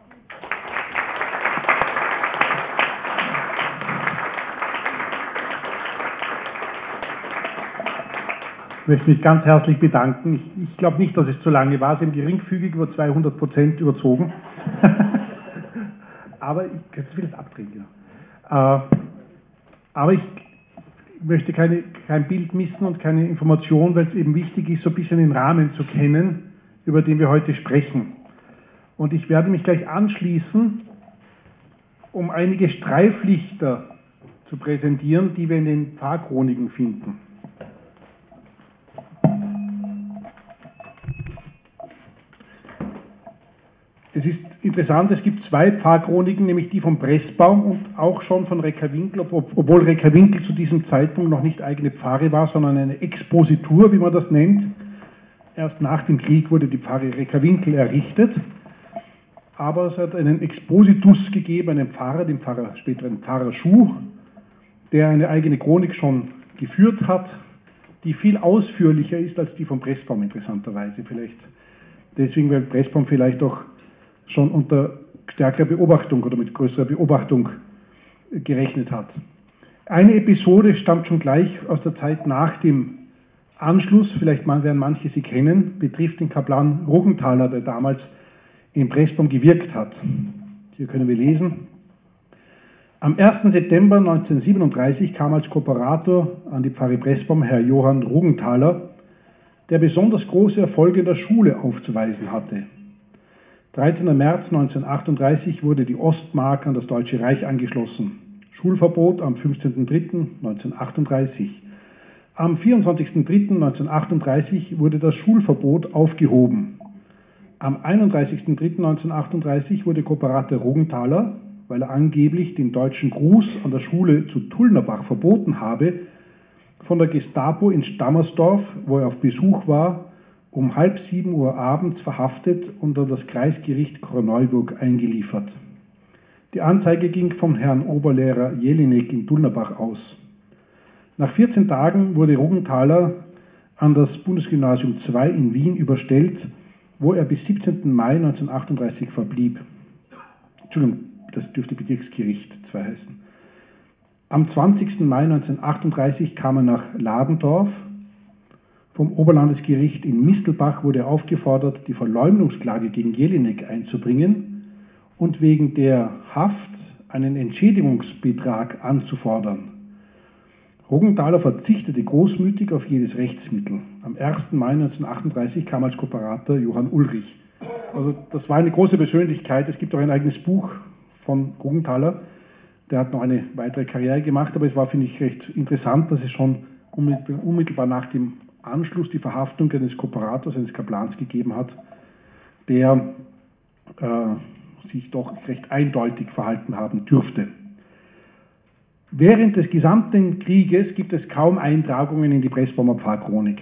Ich möchte mich ganz herzlich bedanken. Ich, ich glaube nicht, dass es zu lange war. Sie haben geringfügig über zweihundert Prozent überzogen. Aber ich jetzt will es abdrehen. Ja. Äh, aber ich möchte keine, kein Bild missen und keine Information, weil es eben wichtig ist, so ein bisschen den Rahmen zu kennen, über den wir heute sprechen. Und ich werde mich gleich anschließen, um einige Streiflichter zu präsentieren, die wir in den Pfarrchroniken finden. Es ist interessant, es gibt zwei Pfarrchroniken, nämlich die von Pressbaum und auch schon von Reckerwinkel, obwohl Reckerwinkel zu diesem Zeitpunkt noch nicht eigene Pfarre war, sondern eine Expositur, wie man das nennt. Erst nach dem Krieg wurde die Pfarre Reckerwinkel errichtet, aber es hat einen Expositus gegeben, einen Pfarrer, den Pfarrer, späteren Pfarrer Schuh, der eine eigene Chronik schon geführt hat, die viel ausführlicher ist als die von Pressbaum, interessanterweise vielleicht. Deswegen, weil Pressbaum vielleicht auch schon unter stärkerer Beobachtung oder mit größerer Beobachtung gerechnet hat. Eine Episode stammt schon gleich aus der Zeit nach dem Anschluss, vielleicht werden manche sie kennen, betrifft den Kaplan Ruggenthaler, der damals in Pressbaum gewirkt hat. Hier können wir lesen. Am ersten September neunzehnhundertsiebenunddreißig kam als Kooperator an die Pfarre Pressbaum Herr Johann Ruggenthaler, der besonders große Erfolge in der Schule aufzuweisen hatte. dreizehnten März neunzehnhundertachtunddreißig wurde die Ostmark an das Deutsche Reich angeschlossen. Schulverbot am fünfzehnten dritten neunzehnhundertachtunddreißig. Am vierundzwanzigsten dritten neunzehnhundertachtunddreißig wurde das Schulverbot aufgehoben. Am einunddreißigsten dritten neunzehnhundertachtunddreißig wurde Kooperator Ruggenthaler, weil er angeblich den deutschen Gruß an der Schule zu Tulnerbach verboten habe, von der Gestapo in Stammersdorf, wo er auf Besuch war, um halb sieben Uhr abends verhaftet und an das Kreisgericht Korneuburg eingeliefert. Die Anzeige ging vom Herrn Oberlehrer Jelinek in Tulnerbach aus. Nach vierzehn Tagen wurde Ruggenthaler an das Bundesgymnasium zwei in Wien überstellt, wo er bis siebzehnten Mai neunzehnhundertachtunddreißig verblieb. Entschuldigung, das dürfte Bezirksgericht zwei heißen. Am zwanzigsten Mai neunzehnhundertachtunddreißig kam er nach Ladendorf, Vom Oberlandesgericht in Mistelbach wurde er aufgefordert, die Verleumdungsklage gegen Jelinek einzubringen und wegen der Haft einen Entschädigungsbetrag anzufordern. Rogenthaler verzichtete großmütig auf jedes Rechtsmittel. Am ersten Mai neunzehnhundertachtunddreißig kam als Kooperator Johann Ulrich. Also das war eine große Persönlichkeit. Es gibt auch ein eigenes Buch von Rogenthaler. Der hat noch eine weitere Karriere gemacht, aber es war, finde ich, recht interessant, dass es schon unmittelbar nach dem Anschluss die Verhaftung eines Kooperators, eines Kaplans gegeben hat, der äh, sich doch recht eindeutig verhalten haben dürfte. Während des gesamten Krieges gibt es kaum Eintragungen in die Pressbaumer Pfarrchronik.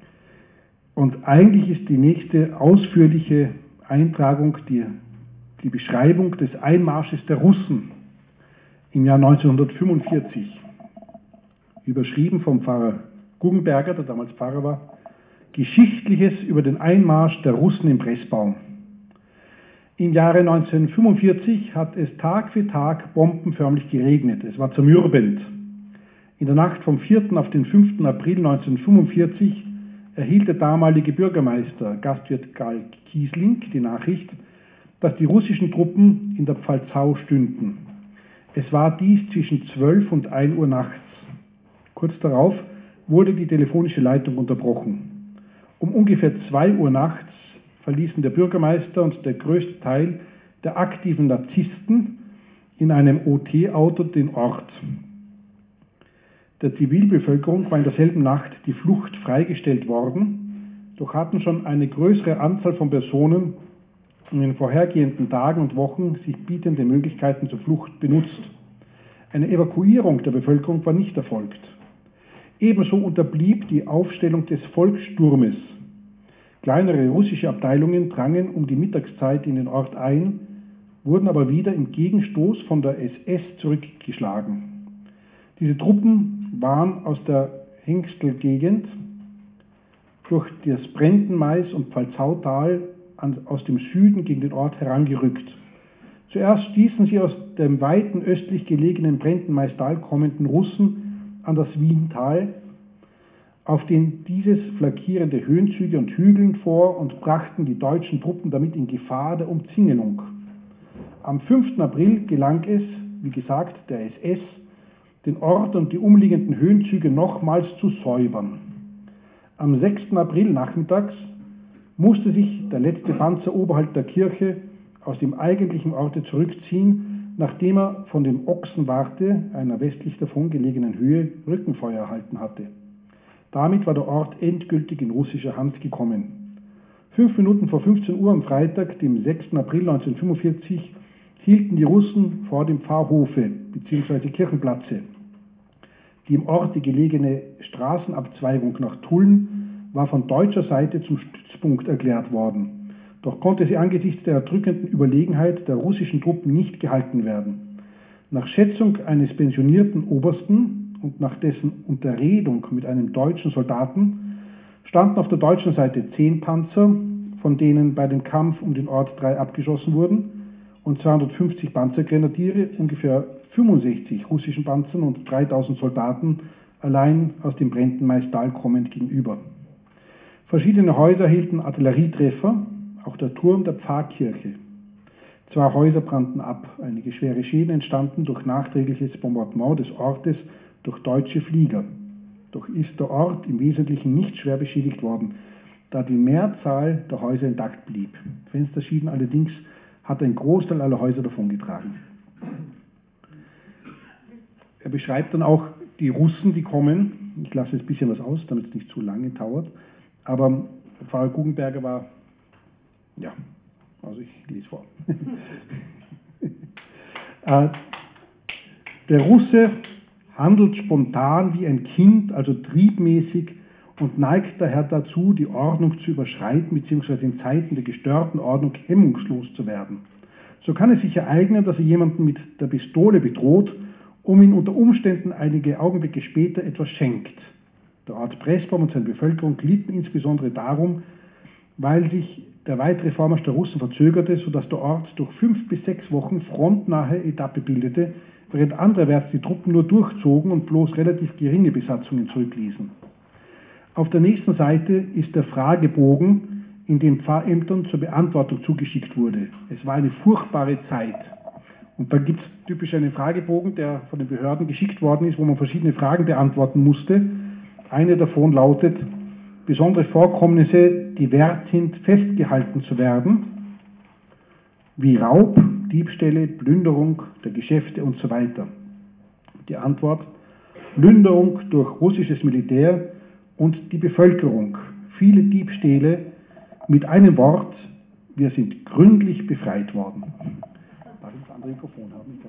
Und eigentlich ist die nächste ausführliche Eintragung die, die Beschreibung des Einmarsches der Russen im Jahr neunzehnhundertfünfundvierzig, überschrieben vom Pfarrer Guggenberger, der damals Pfarrer war, Geschichtliches über den Einmarsch der Russen im Pressbau. Im Jahre neunzehnhundertfünfundvierzig hat es Tag für Tag bombenförmlich geregnet. Es war zermürbend. In der Nacht vom vierten auf den fünften April neunzehnhundertfünfundvierzig erhielt der damalige Bürgermeister Gastwirt Karl Kiesling die Nachricht, dass die russischen Truppen in der Pfalzau stünden. Es war dies zwischen zwölf und ein Uhr nachts. Kurz darauf wurde die telefonische Leitung unterbrochen. Um ungefähr zwei Uhr nachts verließen der Bürgermeister und der größte Teil der aktiven Narzissten in einem O T-Auto den Ort. Der Zivilbevölkerung war in derselben Nacht die Flucht freigestellt worden, doch hatten schon eine größere Anzahl von Personen in den vorhergehenden Tagen und Wochen sich bietende Möglichkeiten zur Flucht benutzt. Eine Evakuierung der Bevölkerung war nicht erfolgt. Ebenso unterblieb die Aufstellung des Volkssturmes. Kleinere russische Abteilungen drangen um die Mittagszeit in den Ort ein, wurden aber wieder im Gegenstoß von der S S zurückgeschlagen. Diese Truppen waren aus der Hengstelgegend durch das Brendenmais- und Pfalzautal aus dem Süden gegen den Ort herangerückt. Zuerst stießen sie aus dem weiten östlich gelegenen Brendenmaistal kommenden Russen an das Wiental, auf den dieses flankierende Höhenzüge und Hügeln vor und brachten die deutschen Truppen damit in Gefahr der Umzingelung. Am fünften April gelang es, wie gesagt, der S S, den Ort und die umliegenden Höhenzüge nochmals zu säubern. Am sechsten April nachmittags musste sich der letzte Panzer oberhalb der Kirche aus dem eigentlichen Orte zurückziehen, nachdem er von dem Ochsenwarte, einer westlich davon gelegenen Höhe, Rückenfeuer erhalten hatte. Damit war der Ort endgültig in russischer Hand gekommen. Fünf Minuten vor fünfzehn Uhr am Freitag, dem sechsten April neunzehnhundertfünfundvierzig, hielten die Russen vor dem Pfarrhofe bzw. Kirchenplatze. Die im Orte gelegene Straßenabzweigung nach Tulln war von deutscher Seite zum Stützpunkt erklärt worden. Doch konnte sie angesichts der erdrückenden Überlegenheit der russischen Truppen nicht gehalten werden. Nach Schätzung eines pensionierten Obersten und nach dessen Unterredung mit einem deutschen Soldaten standen auf der deutschen Seite zehn Panzer, von denen bei dem Kampf um den Ort drei abgeschossen wurden, und zweihundertfünfzig Panzergrenadiere, ungefähr fünfundsechzig russischen Panzern und dreitausend Soldaten allein aus dem Brendenmaistal kommend gegenüber. Verschiedene Häuser hielten Artillerietreffer, auch der Turm der Pfarrkirche. Zwei Häuser brannten ab, einige schwere Schäden entstanden durch nachträgliches Bombardement des Ortes durch deutsche Flieger. Doch ist der Ort im Wesentlichen nicht schwer beschädigt worden, da die Mehrzahl der Häuser intakt blieb. Fensterschäden allerdings hat ein Großteil aller Häuser davongetragen. Er beschreibt dann auch die Russen, die kommen. Ich lasse jetzt ein bisschen was aus, damit es nicht zu lange dauert. Aber Pfarrer Guggenberger war, ja, also ich lese vor. äh, der Russe handelt spontan wie ein Kind, also triebmäßig, und neigt daher dazu, die Ordnung zu überschreiten, beziehungsweise in Zeiten der gestörten Ordnung hemmungslos zu werden. So kann es sich ereignen, dass er jemanden mit der Pistole bedroht, um ihn unter Umständen einige Augenblicke später etwas schenkt. Der Ort Pressbaum und seine Bevölkerung litten insbesondere darum, weil sich der weitere Vormarsch der Russen verzögerte, sodass der Ort durch fünf bis sechs Wochen frontnahe Etappe bildete, während andererwärts die Truppen nur durchzogen und bloß relativ geringe Besatzungen zurückließen. Auf der nächsten Seite ist der Fragebogen, in den Pfarrämtern zur Beantwortung zugeschickt wurde. Es war eine furchtbare Zeit. Und da gibt es typisch einen Fragebogen, der von den Behörden geschickt worden ist, wo man verschiedene Fragen beantworten musste. Eine davon lautet: besondere Vorkommnisse, die wert sind, festgehalten zu werden, wie Raub, Diebstähle, Plünderung der Geschäfte und so weiter. Die Antwort: Plünderung durch russisches Militär und die Bevölkerung, viele Diebstähle, mit einem Wort: wir sind gründlich befreit worden. Darf ich das andere Mikrofon haben?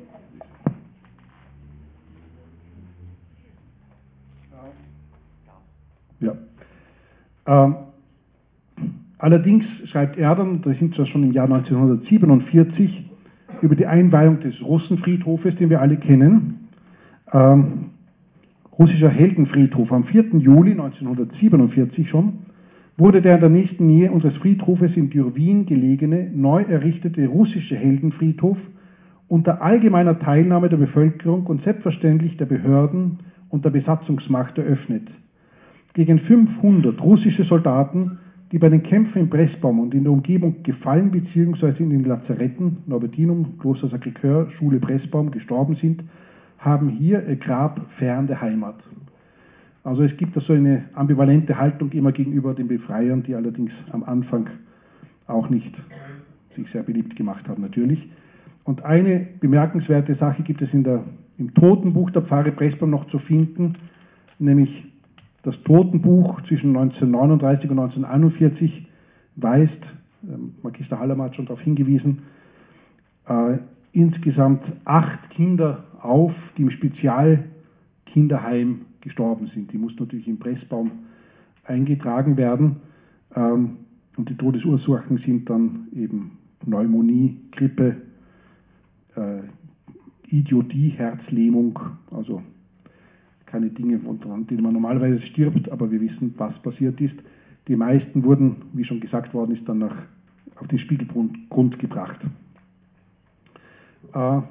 Ja. Ähm, allerdings schreibt er dann, da sind wir schon im Jahr neunzehnhundertsiebenundvierzig, über die Einweihung des Russenfriedhofes, den wir alle kennen. Ähm, russischer Heldenfriedhof. Am vierten Juli neunzehnhundertsiebenundvierzig schon wurde der in der nächsten Nähe unseres Friedhofes in Dürwin gelegene, neu errichtete russische Heldenfriedhof unter allgemeiner Teilnahme der Bevölkerung und selbstverständlich der Behörden und der Besatzungsmacht eröffnet. Gegen fünfhundert russische Soldaten, die bei den Kämpfen in Pressbaum und in der Umgebung gefallen bzw. in den Lazaretten Norbertinum, Kloster Sacré-Cœur, Schule Pressbaum gestorben sind, haben hier ihr Grab fern der Heimat. Also es gibt da so eine ambivalente Haltung immer gegenüber den Befreiern, die allerdings am Anfang auch nicht sich sehr beliebt gemacht haben natürlich. Und eine bemerkenswerte Sache gibt es in der, im Totenbuch der Pfarre Pressbaum noch zu finden, nämlich das Totenbuch zwischen neunzehnhundertneununddreißig und neunzehnhunderteinundvierzig weist, äh, Magister Hallermann hat schon darauf hingewiesen, äh, insgesamt acht Kinder auf, die im Spezialkinderheim gestorben sind. Die mussten natürlich im Pressbaum eingetragen werden. Ähm, und die Todesursachen sind dann eben Pneumonie, Grippe, äh, Idiotie, Herzlähmung, also keine Dinge, an denen man normalerweise stirbt, aber wir wissen, was passiert ist. Die meisten wurden, wie schon gesagt worden ist, dann nach, auf den Spiegelgrund gebracht. Äh,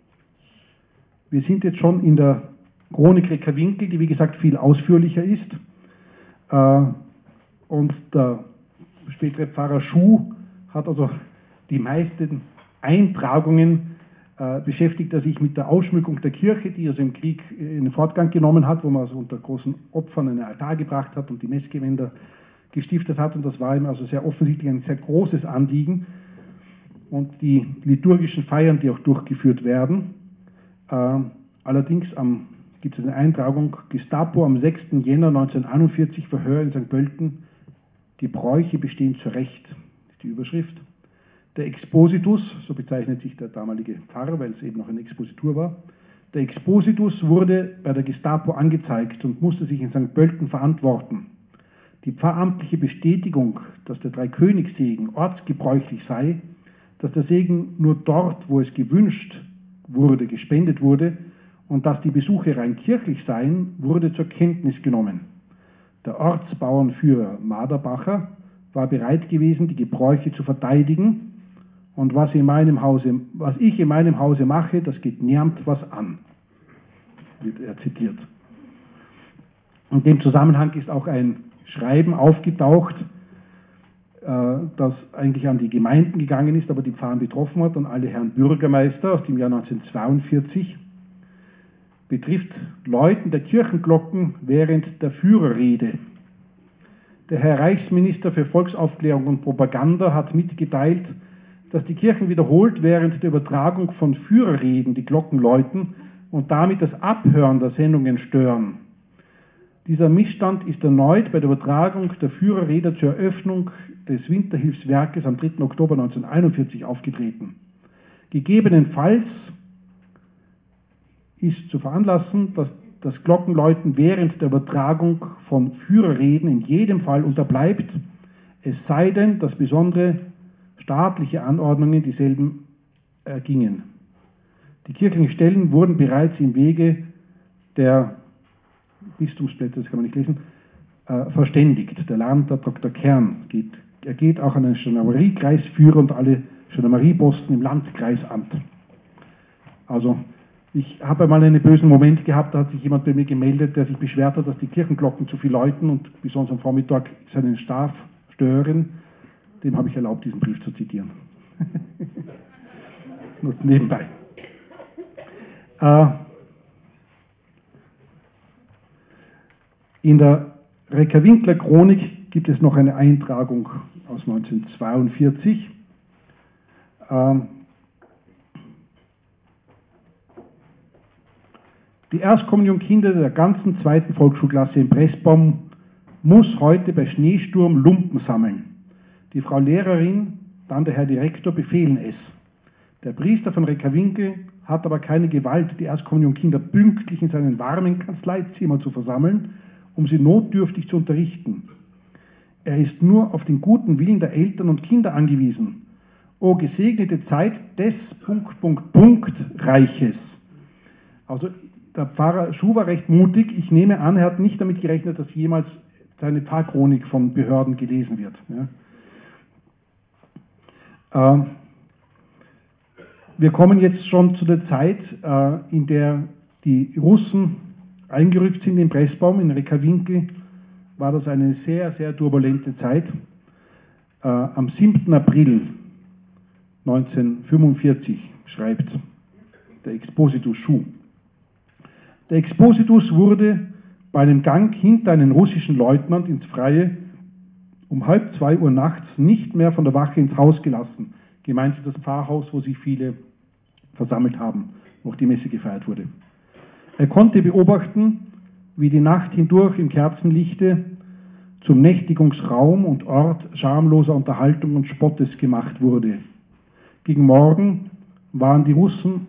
wir sind jetzt schon in der Chronik Reckerwinkel, die wie gesagt viel ausführlicher ist. Äh, und der spätere Pfarrer Schuh hat also die meisten Eintragungen, äh, beschäftigt er sich mit der Ausschmückung der Kirche, die also im Krieg in den Fortgang genommen hat, wo man also unter großen Opfern einen Altar gebracht hat und die Messgewänder gestiftet hat. Und das war ihm also sehr offensichtlich ein sehr großes Anliegen. Und die liturgischen Feiern, die auch durchgeführt werden, äh, allerdings am, gibt es eine Eintragung, Gestapo am sechsten Jänner neunzehnhunderteinundvierzig, Verhör in Sankt Pölten, die Bräuche bestehen zu Recht, ist die Überschrift. Der Expositus, so bezeichnet sich der damalige Pfarrer, weil es eben noch eine Expositur war, der Expositus wurde bei der Gestapo angezeigt und musste sich in Sankt Pölten verantworten. Die pfarramtliche Bestätigung, dass der Dreikönigssegen ortsgebräuchlich sei, dass der Segen nur dort, wo es gewünscht wurde, gespendet wurde und dass die Besuche rein kirchlich seien, wurde zur Kenntnis genommen. Der Ortsbauernführer Maderbacher war bereit gewesen, die Gebräuche zu verteidigen, und was, in meinem Hause, was ich in meinem Hause mache, das geht niemand was an, wird er zitiert. In dem Zusammenhang ist auch ein Schreiben aufgetaucht, das eigentlich an die Gemeinden gegangen ist, aber die Pfarren betroffen hat, an alle Herren Bürgermeister aus dem Jahr neunzehnhundertzweiundvierzig, betrifft Läuten der Kirchenglocken während der Führerrede. Der Herr Reichsminister für Volksaufklärung und Propaganda hat mitgeteilt, dass die Kirchen wiederholt während der Übertragung von Führerreden die Glocken läuten und damit das Abhören der Sendungen stören. Dieser Missstand ist erneut bei der Übertragung der Führerrede zur Eröffnung des Winterhilfswerkes am dritten Oktober neunzehnhunderteinundvierzig aufgetreten. Gegebenenfalls ist zu veranlassen, dass das Glockenläuten während der Übertragung von Führerreden in jedem Fall unterbleibt, es sei denn, dass besondere staatliche Anordnungen dieselben ergingen. Die kirchlichen Stellen wurden bereits im Wege der Bistumsplätze, das kann man nicht lesen, äh, verständigt. Der Landrat Doktor Kern geht, er geht auch an den Gendarmeriekreisführer und alle Gendarmerieposten im Landkreisamt. Also Ich habe einmal einen bösen Moment gehabt, da hat sich jemand bei mir gemeldet, der sich beschwert hat, dass die Kirchenglocken zu viel läuten und besonders am Vormittag seinen Schlaf stören. Dem habe ich erlaubt, diesen Brief zu zitieren. Nur nebenbei. Äh, in der Rekavinkler Chronik gibt es noch eine Eintragung aus neunzehnhundertzweiundvierzig. Ähm, Die Erstkommunionkinder der ganzen zweiten Volksschulklasse in Pressbaum muss heute bei Schneesturm Lumpen sammeln. Die Frau Lehrerin, dann der Herr Direktor befehlen es. Der Priester von Rekavinkel hat aber keine Gewalt, die Erstkommunionkinder pünktlich in seinen warmen Kanzleizimmer zu versammeln, um sie notdürftig zu unterrichten. Er ist nur auf den guten Willen der Eltern und Kinder angewiesen. O gesegnete Zeit des Punkt, Punkt, Punkt Reiches. Also der Pfarrer Schuh war recht mutig. Ich nehme an, er hat nicht damit gerechnet, dass jemals seine Pfarrchronik von Behörden gelesen wird. Ja. Äh, wir kommen jetzt schon zu der Zeit, äh, in der die Russen eingerückt sind in Pressbaum, in Rekavinkel, war das eine sehr, sehr turbulente Zeit. Äh, am siebten April neunzehnhundertfünfundvierzig schreibt der Expositus Schuh: Der Expositus wurde bei einem Gang hinter einen russischen Leutnant ins Freie um halb zwei Uhr nachts nicht mehr von der Wache ins Haus gelassen. Gemeint ist das Pfarrhaus, wo sich viele versammelt haben, wo die Messe gefeiert wurde. Er konnte beobachten, wie die Nacht hindurch im Kerzenlichte zum Nächtigungsraum und Ort schamloser Unterhaltung und Spottes gemacht wurde. Gegen Morgen waren die Russen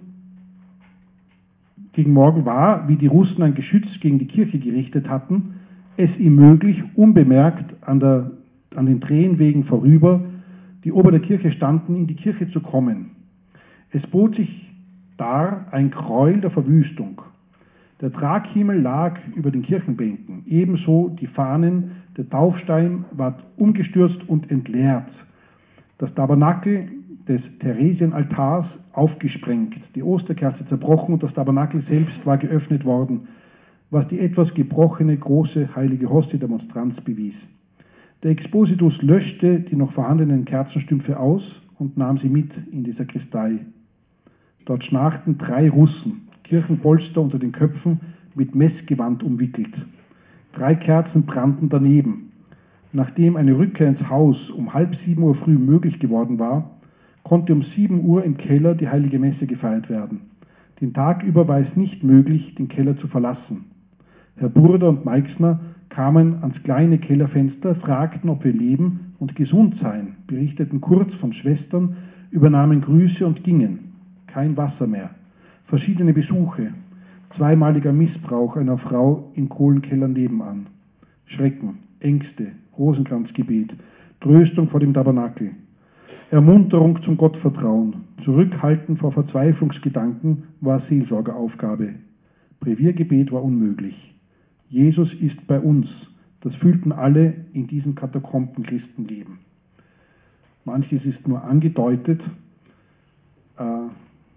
Gegen Morgen war, wie die Russen ein Geschütz gegen die Kirche gerichtet hatten, es ihm möglich, unbemerkt an, der, an den Tränenwegen vorüber, die ober der Kirche standen, in die Kirche zu kommen. Es bot sich dar ein Gräuel der Verwüstung. Der Traghimmel lag über den Kirchenbänken, ebenso die Fahnen, der Taufstein ward umgestürzt und entleert. Das Tabernakel des Theresienaltars aufgesprengt, die Osterkerze zerbrochen und das Tabernakel selbst war geöffnet worden, was die etwas gebrochene große heilige Hostie der Monstranz bewies. Der Expositus löschte die noch vorhandenen Kerzenstümpfe aus und nahm sie mit in die Sakristei. Dort schnarchten drei Russen, Kirchenpolster unter den Köpfen, mit Messgewand umwickelt. Drei Kerzen brannten daneben. Nachdem eine Rückkehr ins Haus um halb sieben Uhr früh möglich geworden war, konnte um sieben Uhr im Keller die heilige Messe gefeiert werden. Den Tag über war es nicht möglich, den Keller zu verlassen. Herr Burda und Meixner kamen ans kleine Kellerfenster, fragten, ob wir leben und gesund seien, berichteten kurz von Schwestern, übernahmen Grüße und gingen. Kein Wasser mehr. Verschiedene Besuche. Zweimaliger Missbrauch einer Frau im Kohlenkeller nebenan. Schrecken, Ängste, Rosenkranzgebet, Tröstung vor dem Tabernakel. Ermunterung zum Gottvertrauen, Zurückhalten vor Verzweiflungsgedanken war Seelsorgeraufgabe. Breviergebet war unmöglich. Jesus ist bei uns. Das fühlten alle in diesem Katakomben-Christenleben. Manches ist nur angedeutet. Äh, an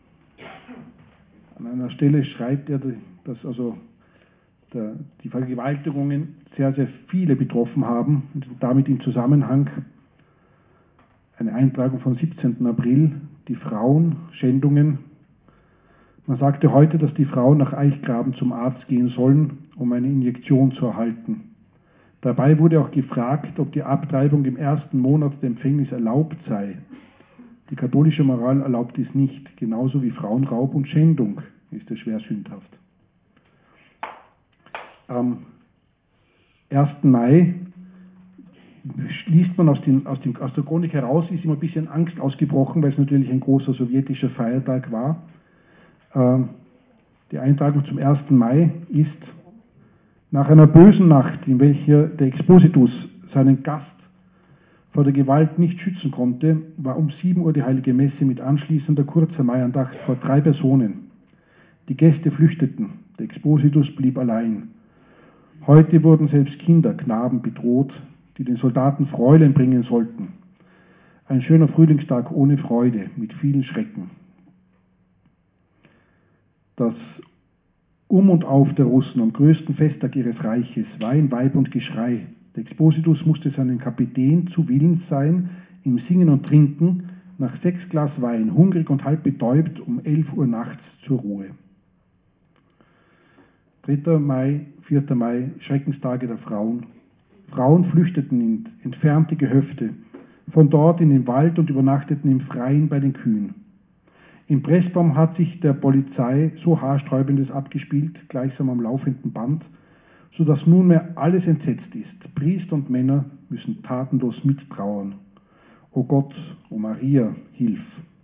einer Stelle schreibt er, dass also der, die Vergewaltigungen sehr, sehr viele betroffen haben und damit im Zusammenhang eine Eintragung vom siebzehnten April, die Frauenschändungen. Man sagte heute, dass die Frauen nach Eichgraben zum Arzt gehen sollen, um eine Injektion zu erhalten. Dabei wurde auch gefragt, ob die Abtreibung im ersten Monat der Empfängnis erlaubt sei. Die katholische Moral erlaubt dies nicht, genauso wie Frauenraub und Schändung ist es schwer sündhaft. Am ersten Mai liest man aus, den, aus, dem, aus der Chronik heraus, ist immer ein bisschen Angst ausgebrochen, weil es natürlich ein großer sowjetischer Feiertag war. Äh, die Eintragung zum ersten Mai ist: Nach einer bösen Nacht, in welcher der Expositus seinen Gast vor der Gewalt nicht schützen konnte, war um sieben Uhr die heilige Messe mit anschließender kurzer Maiandacht vor drei Personen. Die Gäste flüchteten, der Expositus blieb allein. Heute wurden selbst Kinder, Knaben bedroht, die den Soldaten Fräulein bringen sollten. Ein schöner Frühlingstag ohne Freude, mit vielen Schrecken. das Um und Auf der Russen am größten Festtag ihres Reiches, Wein, Weib und Geschrei. Der Expositus musste seinem Kapitän zu willens sein, im Singen und Trinken, nach sechs Glas Wein, hungrig und halb betäubt, um elf Uhr nachts zur Ruhe. dritter Mai, vierter Mai, Schreckenstage der Frauen. Frauen flüchteten in entfernte Gehöfte, von dort in den Wald und übernachteten im Freien bei den Kühen. Im Pressbaum hat sich der Polizei so Haarsträubendes abgespielt, gleichsam am laufenden Band, so dass nunmehr alles entsetzt ist. Priester und Männer müssen tatenlos mittrauern. O Gott, o Maria, hilf!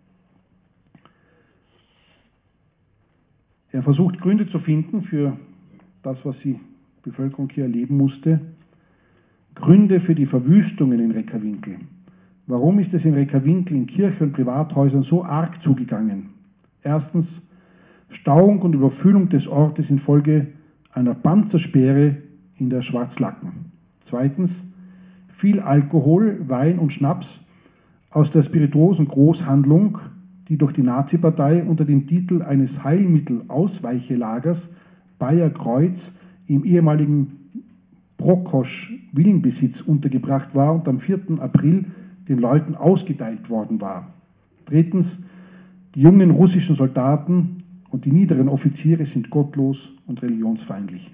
Er versucht Gründe zu finden für das, was die Bevölkerung hier erleben musste. Gründe für die Verwüstungen in Rekavinkel. Warum ist es in Rekavinkel in Kirchen und Privathäusern so arg zugegangen? Erstens, Stauung und Überfüllung des Ortes infolge einer Panzersperre in der Schwarzlacken. Zweitens, viel Alkohol, Wein und Schnaps aus der spirituosen Großhandlung, die durch die Nazi-Partei unter dem Titel eines Heilmittel-Ausweichelagers Bayer Kreuz im ehemaligen Brokosch-Villenbesitz untergebracht war und am vierten April den Leuten ausgeteilt worden war. Drittens, die jungen russischen Soldaten und die niederen Offiziere sind gottlos und religionsfeindlich.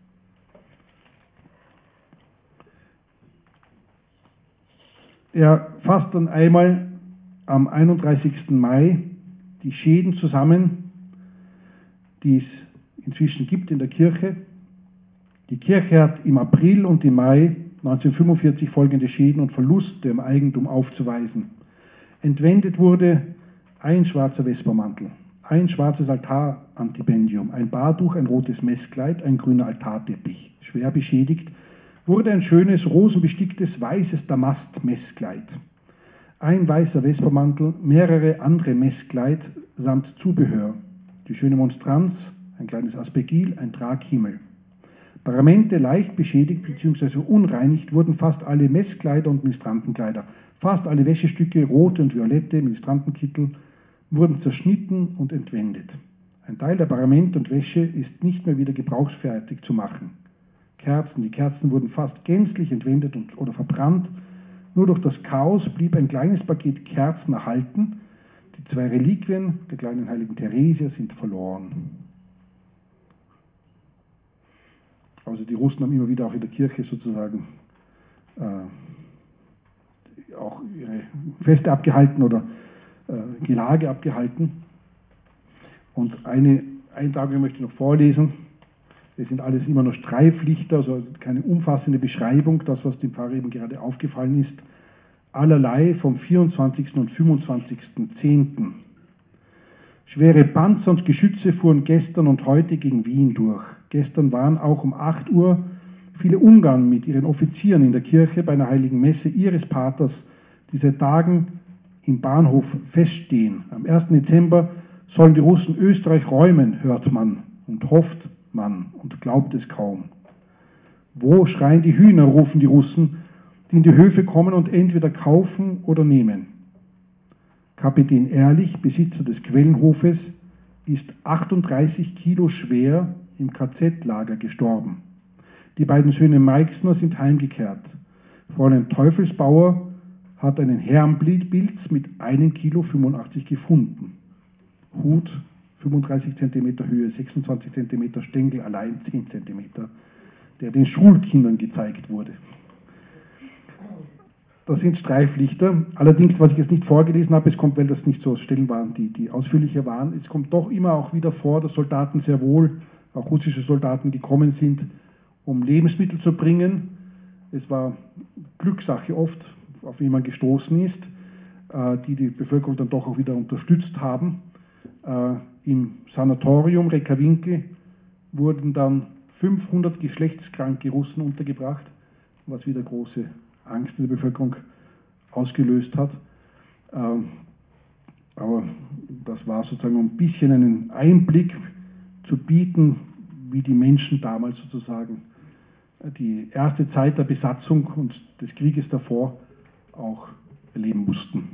Er fasst dann einmal am einunddreißigsten Mai die Schäden zusammen, die es inzwischen gibt in der Kirche. Die Kirche hat im April und im Mai neunzehnhundertfünfundvierzig folgende Schäden und Verluste im Eigentum aufzuweisen. Entwendet wurde ein schwarzer Vespermantel, ein schwarzes Altarantipendium, ein Bahrtuch, ein rotes Messkleid, ein grüner Altarteppich. Schwer beschädigt wurde ein schönes, rosenbesticktes, weißes Damast-Messkleid, ein weißer Vespermantel, mehrere andere Messkleid samt Zubehör, die schöne Monstranz, ein kleines Aspergil, ein Traghimmel. Paramente leicht beschädigt bzw. unreinigt wurden fast alle Messkleider und Ministrantenkleider. Fast alle Wäschestücke, rote und violette Ministrantenkittel, wurden zerschnitten und entwendet. Ein Teil der Paramente und Wäsche ist nicht mehr wieder gebrauchsfertig zu machen. Kerzen, die Kerzen wurden fast gänzlich entwendet und, oder verbrannt. Nur durch das Chaos blieb ein kleines Paket Kerzen erhalten. Die zwei Reliquien der kleinen heiligen Theresia sind verloren. Also die Russen haben immer wieder auch in der Kirche sozusagen äh, auch ihre Feste abgehalten oder äh, Gelage abgehalten. Und eine Eintragung möchte ich noch vorlesen. Es sind alles immer noch Streiflichter, also keine umfassende Beschreibung, das, was dem Pfarrer eben gerade aufgefallen ist. Allerlei vom vierundzwanzigsten und fünfundzwanzigsten zehnten Schwere Panzer und Geschütze fuhren gestern und heute gegen Wien durch. Gestern waren auch um acht Uhr viele Ungarn mit ihren Offizieren in der Kirche bei einer heiligen Messe ihres Paters, die seit Tagen im Bahnhof feststehen. Am ersten Dezember sollen die Russen Österreich räumen, hört man und hofft man und glaubt es kaum. Wo schreien die Hühner, rufen die Russen, die in die Höfe kommen und entweder kaufen oder nehmen. Kapitän Ehrlich, Besitzer des Quellenhofes, ist achtunddreißig Kilo schwer im K Z-Lager gestorben. Die beiden Söhne Meixner sind heimgekehrt. Fräulein Teufelsbauer hat einen Herrenpilz mit einem Kilo fünfundachtzig gefunden. Hut fünfunddreißig Zentimeter Höhe, sechsundzwanzig Zentimeter Stängel, allein zehn Zentimeter, der den Schulkindern gezeigt wurde. Das sind Streiflichter. Allerdings, was ich jetzt nicht vorgelesen habe, es kommt, weil das nicht so Stellen waren, die, die ausführlicher waren, es kommt doch immer auch wieder vor, dass Soldaten sehr wohl, auch russische Soldaten, gekommen sind, um Lebensmittel zu bringen. Es war Glückssache oft, auf wen man gestoßen ist, äh, die die Bevölkerung dann doch auch wieder unterstützt haben. Äh, Im Sanatorium Rekavinkel wurden dann fünfhundert geschlechtskranke Russen untergebracht, was wieder große Angst in der Bevölkerung ausgelöst hat. Ähm, aber das war sozusagen, um ein bisschen einen Einblick zu bieten, wie die Menschen damals sozusagen die erste Zeit der Besatzung und des Krieges davor auch erleben mussten.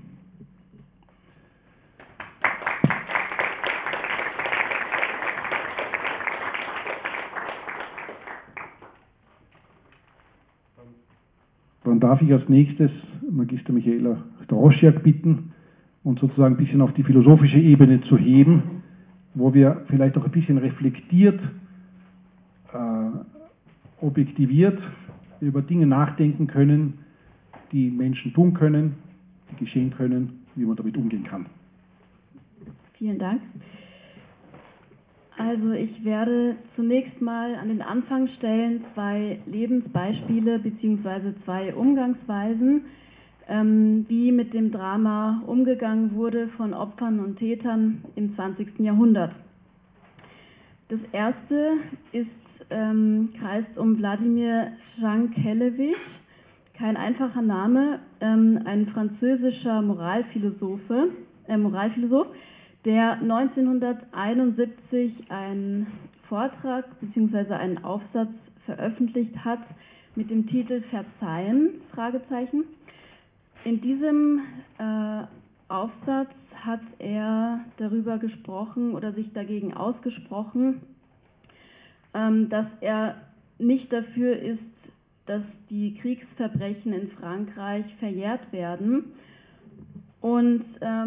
darf ich als nächstes Magister Michaela Strosiak bitten, uns sozusagen ein bisschen auf die philosophische Ebene zu heben, wo wir vielleicht auch ein bisschen reflektiert, äh, objektiviert über Dinge nachdenken können, die Menschen tun können, die geschehen können, wie man damit umgehen kann. Vielen Dank. Also ich werde zunächst mal an den Anfang stellen zwei Lebensbeispiele bzw. zwei Umgangsweisen, ähm, wie mit dem Drama umgegangen wurde von Opfern und Tätern im zwanzigsten Jahrhundert. Das erste ist, ähm, kreist um Wladimir Jankelewitsch, kein einfacher Name, ähm, ein französischer Moralphilosophe, äh, Moralphilosoph, der neunzehnhunderteinundsiebzig einen Vortrag bzw. einen Aufsatz veröffentlicht hat mit dem Titel Verzeihen? Fragezeichen. In diesem äh, Aufsatz hat er darüber gesprochen oder sich dagegen ausgesprochen, ähm, dass er nicht dafür ist, dass die Kriegsverbrechen in Frankreich verjährt werden. Und ähm,